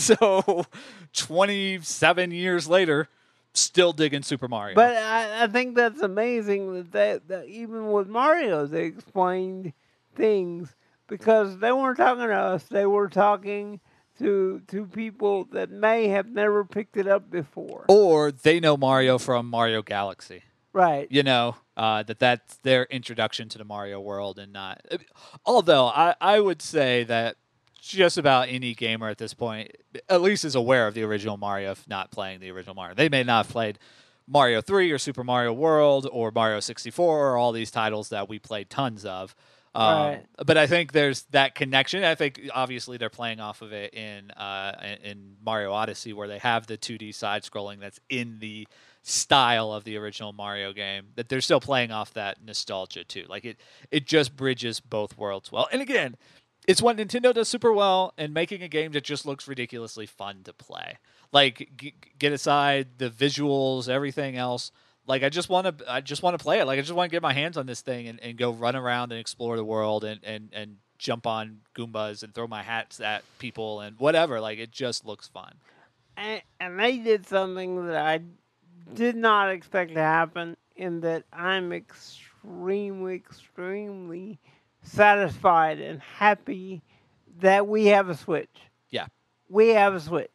so twenty-seven years later, still digging Super Mario. But I, I think that's amazing that, they, that even with Mario, they explained things because they weren't talking to us. They were talking to to people that may have never picked it up before. Or they know Mario from Mario Galaxy. Right. You know, uh, that that's their introduction to the Mario world and not. Although I, I would say that just about any gamer at this point, at least is aware of the original Mario, if not playing the original Mario. They may not have played Mario three or Super Mario World or Mario sixty-four or all these titles that we played tons of. Um, Right. But I think there's that connection. I think obviously they're playing off of it in uh, in in Mario Odyssey, where they have the two D side scrolling that's in the style of the original Mario game. That they're still playing off that nostalgia too. Like it, it just bridges both worlds well. And again, it's what Nintendo does super well in making a game that just looks ridiculously fun to play. Like g- get aside the visuals, everything else. Like I just want to, I just want to play it. Like I just want to get my hands on this thing and, and go run around and explore the world and, and, and jump on Goombas and throw my hats at people and whatever. Like it just looks fun. And, and they did something that I did not expect to happen, in that I'm extremely, extremely satisfied and happy that we have a Switch. Yeah. We have a Switch.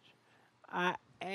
I,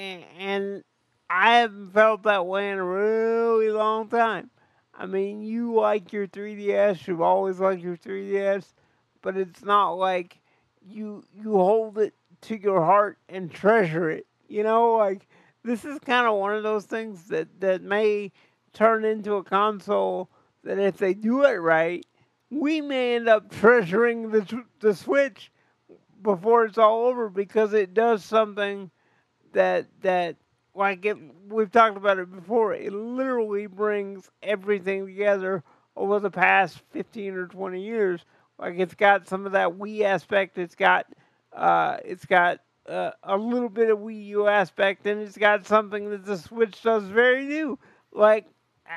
and I haven't felt that way in a really long time. I mean, you like your three D S, you've always liked your three D S, but it's not like you you hold it to your heart and treasure it. You know, like, this is kind of one of those things that, that may turn into a console that if they do it right, we may end up treasuring the the Switch before it's all over, because it does something that that like it, we've talked about it before. It literally brings everything together over the past fifteen or twenty years. Like it's got some of that Wii aspect. It's got uh, it's got uh, a little bit of Wii U aspect, and it's got something that the Switch does very new. Like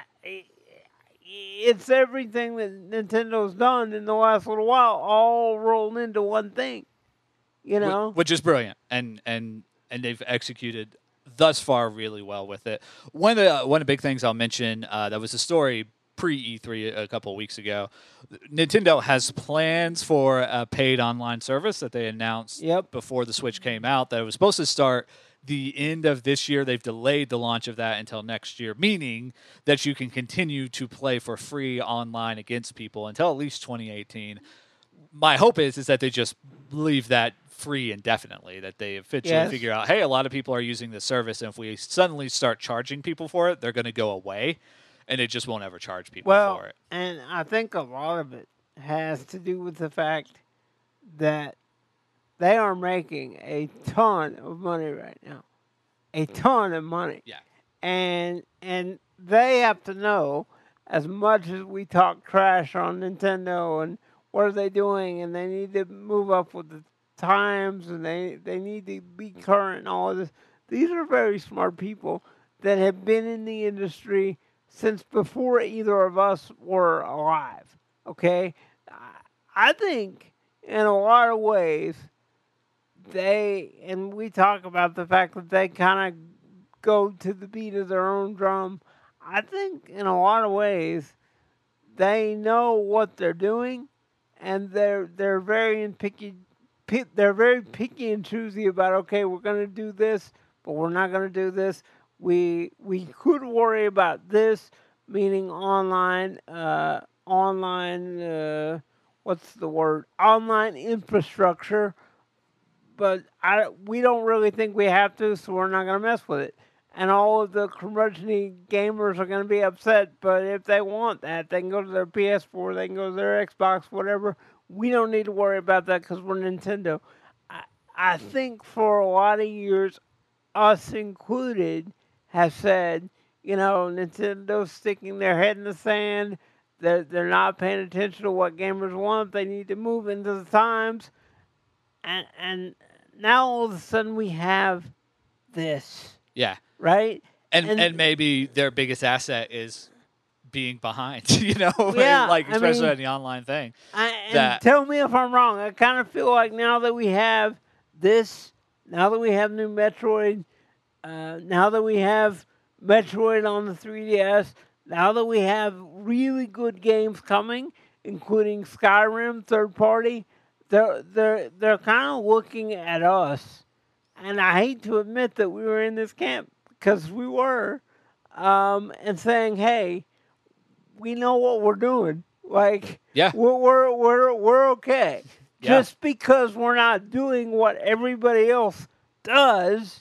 it's everything that Nintendo's done in the last little while, all rolled into one thing. You know, which is brilliant, and and and they've executed thus far really well with it. One of the one of the big things I'll mention uh, that was a story pre E three a couple of weeks ago. Nintendo has plans for a paid online service that they announced Yep. before the Switch came out that it was supposed to start the end of this year. They've delayed the launch of that until next year, meaning that you can continue to play for free online against people until at least twenty eighteen. My hope is is that they just leave that free indefinitely, that they eventually Yes. figure out, hey, a lot of people are using this service, and if we suddenly start charging people for it, they're going to go away, and it just won't ever charge people well, for it. and I think a lot of it has to do with the fact that they are making a ton of money right now. A ton of money. Yeah. And and they have to know, as much as we talk trash on Nintendo and what are they doing, and they need to move up with the times, and they, they need to be current and all of this. These are very smart people that have been in the industry since before either of us were alive. Okay? I think in a lot of ways, they, and we talk about the fact that they kind of go to the beat of their own drum. I think in a lot of ways, they know what they're doing, and they're they're very picky. They're very picky and choosy about, okay, we're going to do this, but we're not going to do this. We we could worry about this, meaning online, uh, online. Uh, what's the word? Online infrastructure. But I, we don't really think we have to, so we're not going to mess with it. And all of the curmudgeony gamers are going to be upset, but if they want that, they can go to their P S four, they can go to their Xbox, whatever. we don't need to worry about that because we're Nintendo. I, I think for a lot of years, us included, have said, you know, Nintendo's sticking their head in the sand. They're, they're not paying attention to what gamers want. They need to move into the times. And, and now all of a sudden we have this, Yeah. right? And, And- and maybe their biggest asset is being behind, you know, Yeah, like I especially mean- on the online thing. I, and That- tell me if I'm wrong. I kind of feel like now that we have this, now that we have new Metroid, uh, now that we have Metroid on the three D S, now that we have really good games coming, including Skyrim, third party, they're they're they're kind of looking at us, and I hate to admit that we were in this camp because we were, um, and saying, hey, we know what we're doing. Like, Yeah. we're we're we're, we're okay. Yeah. Just because we're not doing what everybody else does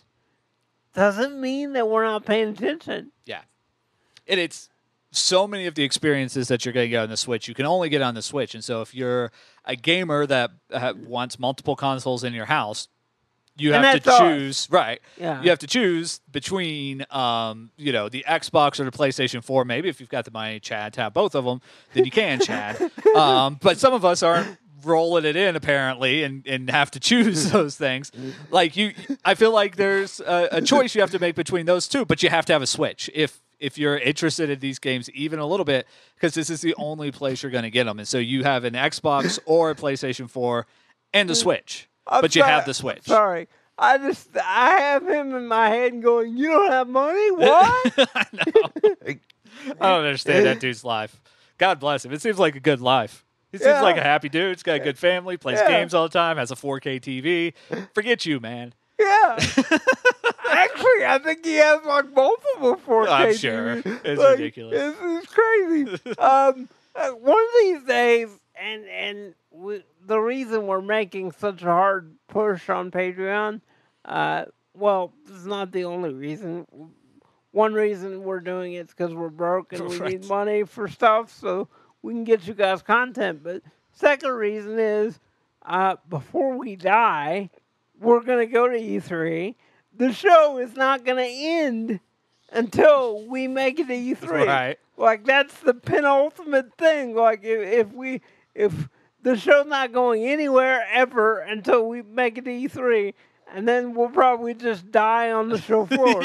doesn't mean that we're not paying attention. Yeah. And it's so many of the experiences that you're going to get on the Switch, you can only get on the Switch. And so if you're a gamer that uh, wants multiple consoles in your house, you And have to that's us. choose, right? Yeah. You have to choose between, um, you know, the Xbox or the PlayStation four. Maybe if you've got the money, Chad, to have both of them, then you can, Chad. Um, but some of us aren't rolling it in apparently, and, and have to choose those things. Like you, I feel like there's a, a choice you have to make between those two, but you have to have a Switch if if you're interested in these games even a little bit, because this is the only place you're going to get them. And so you have an Xbox or a PlayStation four and a Switch. I'm But you sorry- have the Switch. Sorry. I just, I have him in my head going, you don't have money? What? I know. I don't understand that dude's life. God bless him. It seems like a good life. He seems Yeah. like a happy dude. He's got a good family, plays Yeah. games all the time, has a four K T V. Forget you, man. Yeah. Actually, I think he has like both of them four K. I'm sure. It's Like, ridiculous. It's, it's crazy. um, uh, one of these days, and and we, the reason we're making such a hard push on Patreon, uh, well, it's not the only reason. One reason we're doing it is because we're broke and we Right. need money for stuff, so we can get you guys content. But second reason is, uh, before we die, we're gonna go to E three. The show is not gonna end until we make it to E three. Right. Like that's the penultimate thing. Like if, if we if the show's not going anywhere ever until we make it to E three, and then we'll probably just die on the show floor.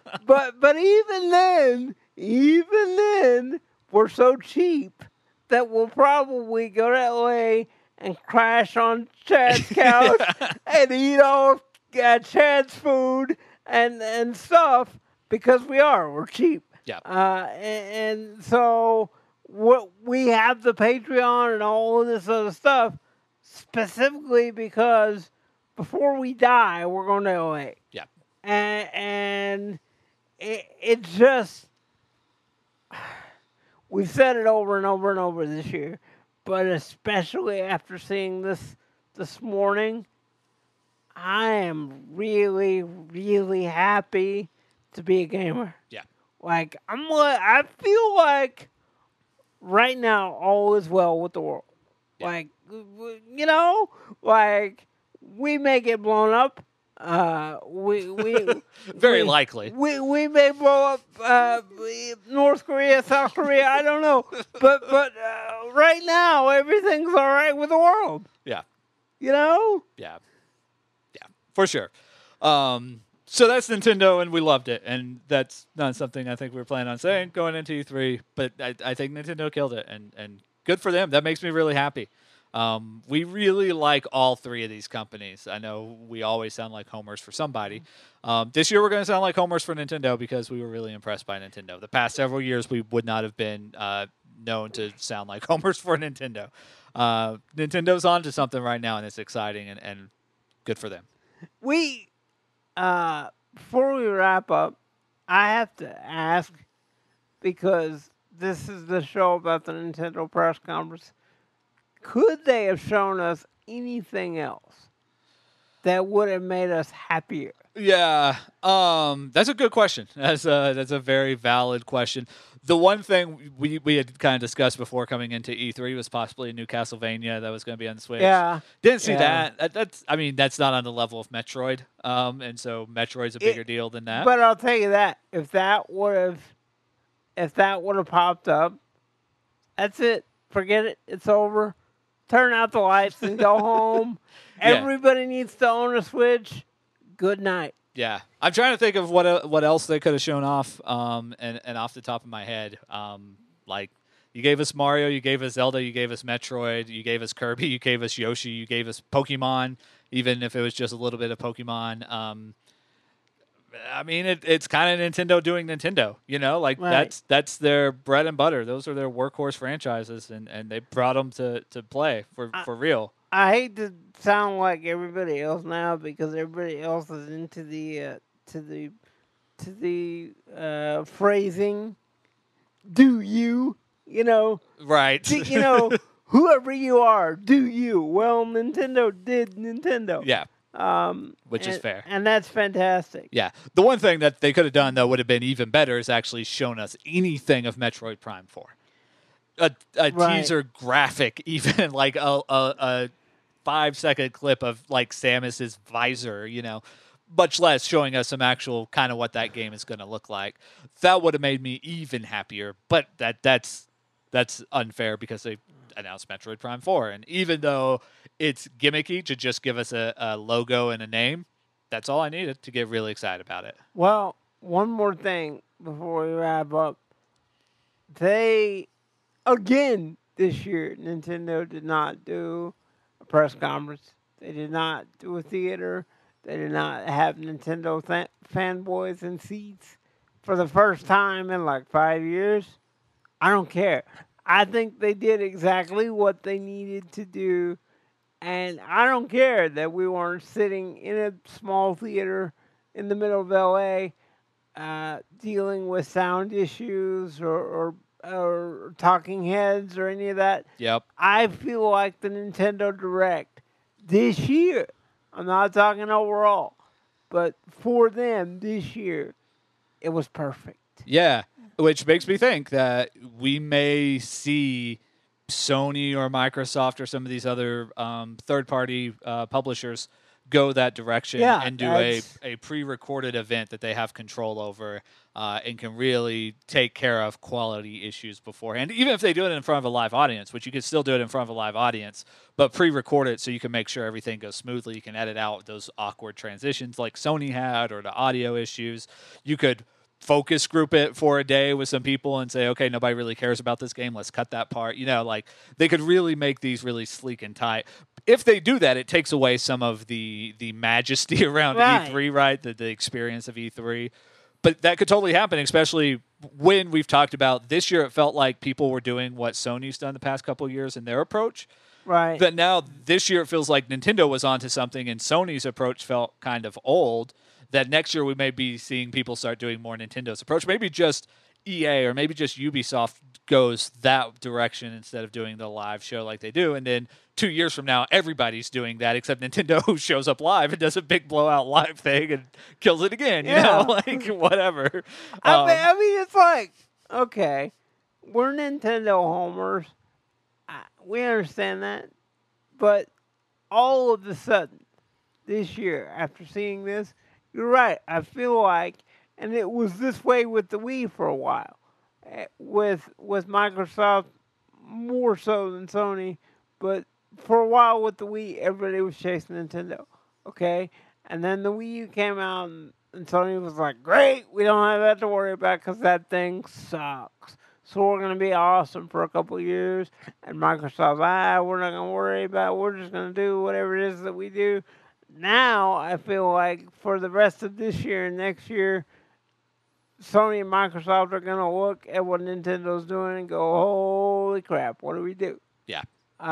But but even then, even then, we're so cheap that we'll probably go to L A and crash on Chad's couch and eat all uh, Chad's food and and stuff because we are we're cheap. Yeah. Uh, and, and so what we have the Patreon and all of this other stuff specifically because before we die, we're going to L A. Yeah. And, and it, it just, we've said it over and over and over this year, but especially after seeing this this morning, I am really, really happy to be a gamer. Yeah. Like, I'm like, I feel like right now all is well with the world. Yeah. Like, w- you know, like, we may get blown up. Uh, we, we, Very we- likely. We, we may blow up, uh, North Korea, South Korea, I don't know. But, but, uh, right now everything's all right with the world. Yeah. You know? Yeah. Yeah. For sure. Um, so that's Nintendo, and we loved it. And that's not something I think we were planning on saying going into E three, but I, I think Nintendo killed it, and, and good for them. That makes me really happy. Um, we really like all three of these companies. I know we always sound like homers for somebody. Um, this year we're going to sound like homers for Nintendo because we were really impressed by Nintendo. The past several years we would not have been uh, known to sound like homers for Nintendo. Uh, Nintendo's on to something right now, and it's exciting, and, and good for them. We, uh, before we wrap up, I have to ask, because this is the show about the Nintendo press conference, could they have shown us anything else? that would have made us happier? Yeah, um, that's a good question. That's a that's a very valid question. The one thing we we had kind of discussed before coming into E three was possibly a new Castlevania that was going to be on the Switch. Yeah, Didn't see yeah. that. that. That's I mean that's not on the level of Metroid. Um, and so Metroid's a bigger It- deal than that. But I'll tell you that if that would have, if that would have popped up, that's it. Forget it. It's over. Turn out the lights and go home. Yeah. Everybody needs to own a Switch. Good night. Yeah, I'm trying to think of what uh, what else they could have shown off. Um, and and off the top of my head, um, like you gave us Mario, you gave us Zelda, you gave us Metroid, you gave us Kirby, you gave us Yoshi, you gave us Pokemon, even if it was just a little bit of Pokemon. Um, I mean, it, it's kind of Nintendo doing Nintendo, you know, like Right. that's that's their bread and butter. Those are their workhorse franchises, and, and they brought them to, to play for, I- for real. I hate to sound like everybody else now because everybody else is into the uh, to the to the uh, phrasing. Do you? You know. Right. do- you know. Whoever you are, do you? Well, Nintendo did Nintendo. yeah. Um, Which is and- fair. and that's fantastic. Yeah. The one thing that they could have done, though, would have been even better is actually shown us anything of Metroid Prime four. A, a Right. teaser graphic, even like a, a, a five second clip of like Samus's visor, you know, much less showing us some actual kind of what that game is going to look like. That would have made me even happier. But that that's that's unfair because they announced Metroid Prime four. And even though it's gimmicky to just give us a, a logo and a name, that's all I needed to get really excited about it. Well, one more thing before we wrap up. They, again, this year, Nintendo did not do a press conference. They did not do a theater. They did not have Nintendo th- fanboys in seats for the first time in like five years. I don't care. I think they did exactly what they needed to do. And I don't care that we weren't sitting in a small theater in the middle of L A uh, dealing with sound issues or, or or talking heads or any of that. Yep. I feel like the Nintendo Direct this year, I'm not talking overall, but for them this year, it was perfect. Yeah, which makes me think that we may see Sony or Microsoft or some of these other um, third-party uh, publishers go that direction Yeah, and do a, that's- a pre-recorded event that they have control over uh, and can really take care of quality issues beforehand. Even if they do it in front of a live audience, which you can still do it in front of a live audience, but pre-record it so you can make sure everything goes smoothly. You can edit out those awkward transitions like Sony had or the audio issues. You could focus group it for a day with some people and say, okay, nobody really cares about this game. Let's cut that part. You know, like they could really make these really sleek and tight. If they do that, it takes away some of the the majesty around Right. E three, right? The, the experience of E three. But that could totally happen, especially when we've talked about this year. It felt like people were doing what Sony's done the past couple of years in their approach. Right. But now this year it feels like Nintendo was onto something and Sony's approach felt kind of old. That next year we may be seeing people start doing more Nintendo's approach. Maybe just E A or maybe just Ubisoft goes that direction instead of doing the live show like they do. And then two years from now, everybody's doing that except Nintendo, who shows up live and does a big blowout live thing and kills it again. You Yeah. know, like whatever. I, Um, mean, I mean, it's like, okay, we're Nintendo homers. I, we understand that. But all of a sudden, this year, after seeing this, you're right. I feel like, and it was this way with the Wii for a while, eh, with with Microsoft more so than Sony, but for a while with the Wii, everybody was chasing Nintendo. Okay, and then the Wii U came out, and, and Sony was like, "Great, we don't have that to worry about because that thing sucks." So we're gonna be awesome for a couple of years, and Microsoft's ah, we're not gonna worry about. It. We're just gonna do whatever it is that we do. Now, I feel like for the rest of this year and next year, Sony and Microsoft are going to look at what Nintendo's doing and go, holy crap, what do we do? Yeah.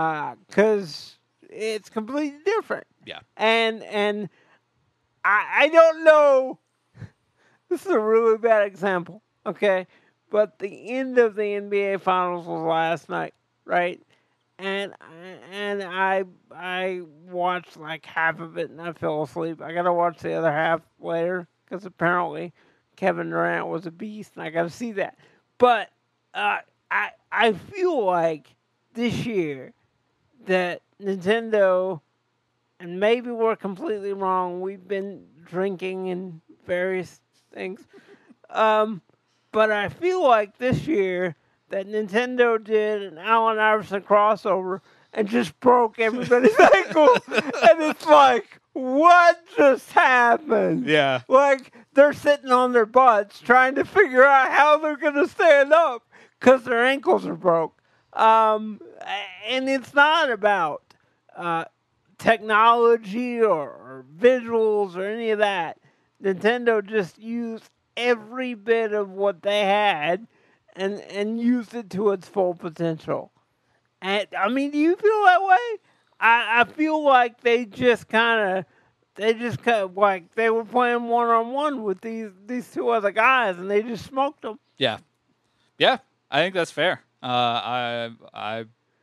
Because uh, it's completely different. Yeah. And and I, I don't know, this is a really bad example, okay? But the end of the N B A Finals was last night, right? and and I I watched like half of it and I fell asleep. I gotta watch the other half later because apparently Kevin Durant was a beast, and I gotta see that. But uh, I I feel like this year that Nintendo, and maybe we're completely wrong. We've been drinking and various things, um, but I feel like this year that Nintendo did an Allen Iverson crossover and just broke everybody's ankles. And it's like, what just happened? Yeah. Like, they're sitting on their butts trying to figure out how they're going to stand up because their ankles are broke. Um, and it's not about uh, technology or, or visuals or any of that. Nintendo just used every bit of what they had and and used it to its full potential. And I mean, do you feel that way? I, I feel like they just kind of, they just kind of like they were playing one on one with these these two other guys, and they just smoked them. Yeah, yeah, I think that's fair. Uh, I I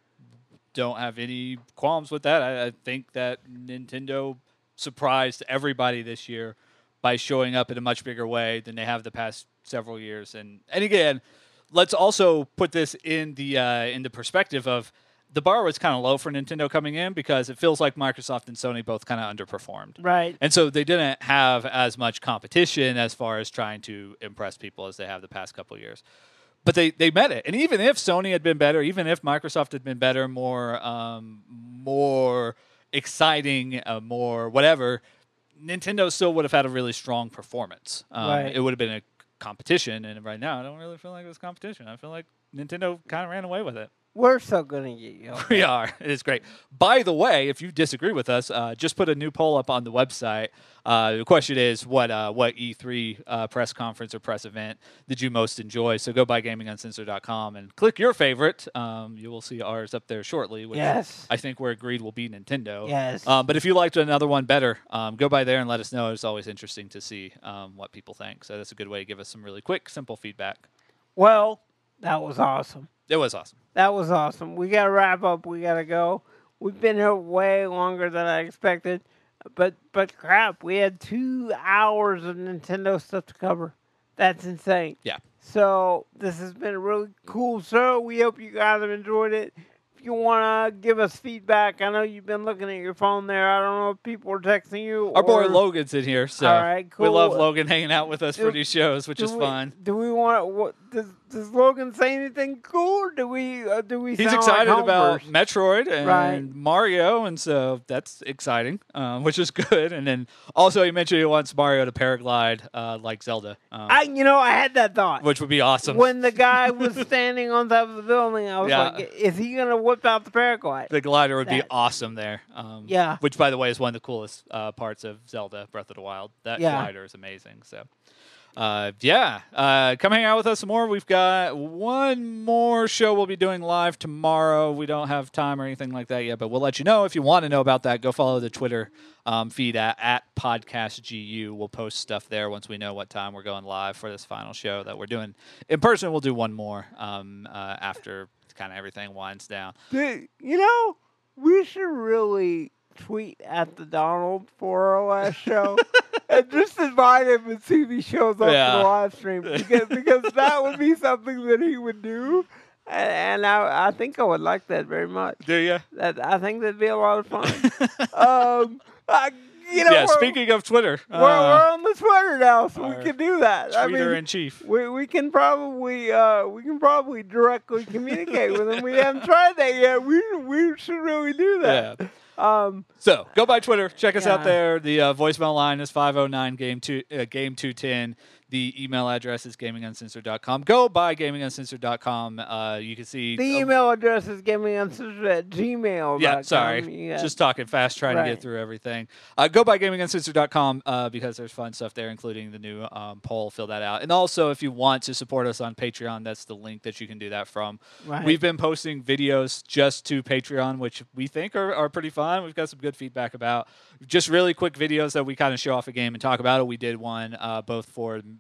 don't have any qualms with that. I, I think that Nintendo surprised everybody this year by showing up in a much bigger way than they have the past several years. And and again, let's also put this in the uh, in the perspective of the bar was kind of low for Nintendo coming in because it feels like Microsoft and Sony both kind of underperformed. Right. And so they didn't have as much competition as far as trying to impress people as they have the past couple of years. But they, they met it. And even if Sony had been better, even if Microsoft had been better, more um, more exciting, uh, more whatever, Nintendo still would have had a really strong performance. Um, Right. It would have been a competition. And right now, I don't really feel like it was competition. I feel like Nintendo kind of ran away with it. We're so going to get you. We are. It is great. By the way, if you disagree with us, uh, just put a new poll up on the website. Uh, the question is, what uh, what E three uh, press conference or press event did you most enjoy? So go by gaming uncensored dot com and click your favorite. Um, you will see ours up there shortly, which Yes. I think we're agreed will be Nintendo. Yes. Um, but if you liked another one better, um, go by there and let us know. It's always interesting to see um, what people think. So that's a good way to give us some really quick, simple feedback. Well, that was awesome. It was awesome. That was awesome. We got to wrap up. We got to go. We've been here way longer than I expected. But but crap, we had two hours of Nintendo stuff to cover. That's insane. Yeah. So this has been a really cool show. We hope you guys have enjoyed it. If you want to give us feedback, I know you've been looking at your phone there. I don't know if people are texting you. Our boy or... Logan's in here, so All right, we cool. love Logan hanging out with us Do- for these shows, which Do is we, fun. Do we want? What does Does Logan say anything cool? Or do we? Uh, do we? He's sound excited like about homers? Metroid and Right. Mario, and so that's exciting, um, which is good. And then also he mentioned he wants Mario to paraglide uh, like Zelda, um, I, you know, I had that thought. which would be awesome. When the guy was standing on top of the building, I was Yeah. like, is he going to whip out the paraglide? The glider would be That- awesome there. Um, Yeah. Which, by the way, is one of the coolest uh, parts of Zelda Breath of the Wild. That Yeah. glider is amazing. So, uh, yeah. Uh, come hang out with us some more. We've got one more show we'll be doing live tomorrow. We don't have time or anything like that yet, but we'll let you know. If you want to know about that, go follow the Twitter um, feed at, at PodcastGU. We'll post stuff there once we know what time we're going live for this final show that we're doing in person. We'll do one more um, uh, after kind of everything winds down. Dude, you know, we should really tweet at the Donald for our last show and just invite him and see if he shows up Yeah. for the live stream because, because that would be something that he would do. And, and I, I think I would like that very much. Do you? That I think that'd be a lot of fun. um, I, you know, Yeah, we're, speaking of Twitter, we're, uh, we're on the Twitter now, so our we can do that. I Tweeter mean, in chief. we we can probably uh we can probably directly communicate with him. We haven't tried that yet. We we should really do that. Yeah. Um. So go by Twitter. Check us out Yeah. there. The uh, voicemail line is five oh nine game two uh, game two ten. The email address is gaming uncensored dot com. Go by gaming uncensored dot com. Uh, you can see The uh, email address is gaminguncensored at gmail. Yeah, sorry. Yeah. Just talking fast, trying to Right. get through everything. Uh, go by gaming uncensored dot com uh, because there's fun stuff there, including the new um, poll. Fill that out. And also, if you want to support us on Patreon, that's the link that you can do that from. Right. We've been posting videos just to Patreon, which we think are, are pretty fun. We've got some good feedback about just really quick videos that we kind of show off a game and talk about it. We did one uh, both for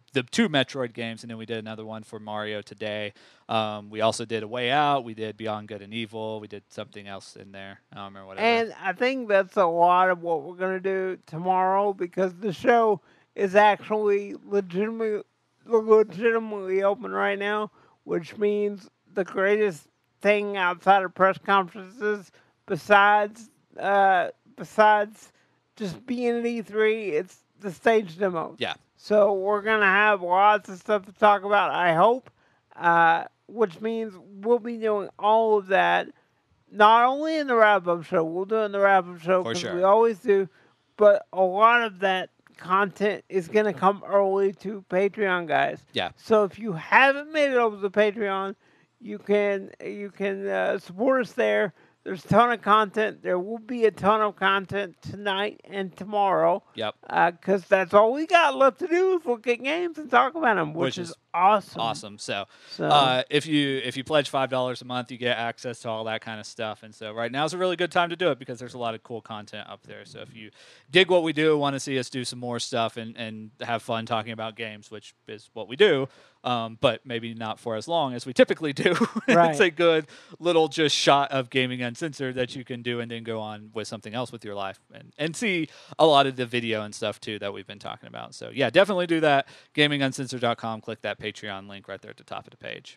the two Metroid games, and then we did another one for Mario today. Um, we also did A Way Out. We did Beyond Good and Evil. We did something else in there. I don't remember what. And I think that's a lot of what we're going to do tomorrow because the show is actually legitimately, legitimately open right now, which means the greatest thing outside of press conferences, besides uh, besides just being at E three, it's the stage demos. Yeah. So we're going to have lots of stuff to talk about, I hope, uh, which means we'll be doing all of that, not only in the wrap-up show, we'll do it in the wrap-up show because sure. we always do, but a lot of that content is going to come early to Patreon, guys. Yeah. So if you haven't made it over to Patreon, you can you can uh, support us there. There's a ton of content. There will be a ton of content tonight and tomorrow. Yep. Because uh, that's all we got left to do is look at games and talk about them, which, Which is, is awesome. Awesome. So, So uh, if you if you pledge five dollars a month, you get access to all that kind of stuff. And so right now is a really good time to do it because there's a lot of cool content up there. So if you dig what we do, want to see us do some more stuff and, and have fun talking about games, which is what we do, um, but maybe not for as long as we typically do. Right. It's a good little just shot of Gaming Uncensored that you can do and then go on with something else with your life and, and see a lot of the video and stuff too that we've been talking about. So yeah, definitely do that. gaming uncensored dot com. Click that Patreon link right there at the top of the page.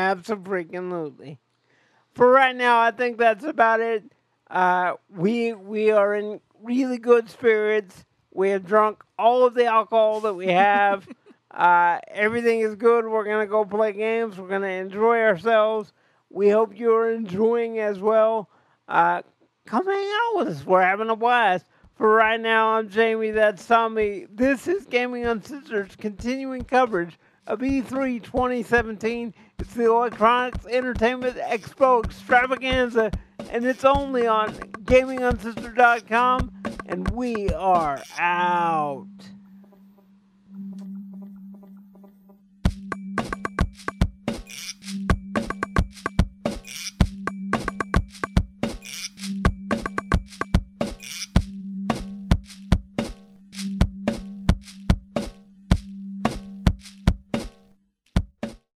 Absolutely. For right now, I think that's about it. Uh, we we are in really good spirits. We have drunk all of the alcohol that we have. uh, everything is good. We're going to go play games. We're going to enjoy ourselves. We hope you're enjoying as well. Uh, come hang out with us. We're having a blast. For right now, I'm Jamie. That's Tommy. This is Gaming Uncensored's continuing coverage of E three twenty seventeen. It's the Electronics Entertainment Expo Extravaganza, and it's only on gaming uncensored dot com, and we are out.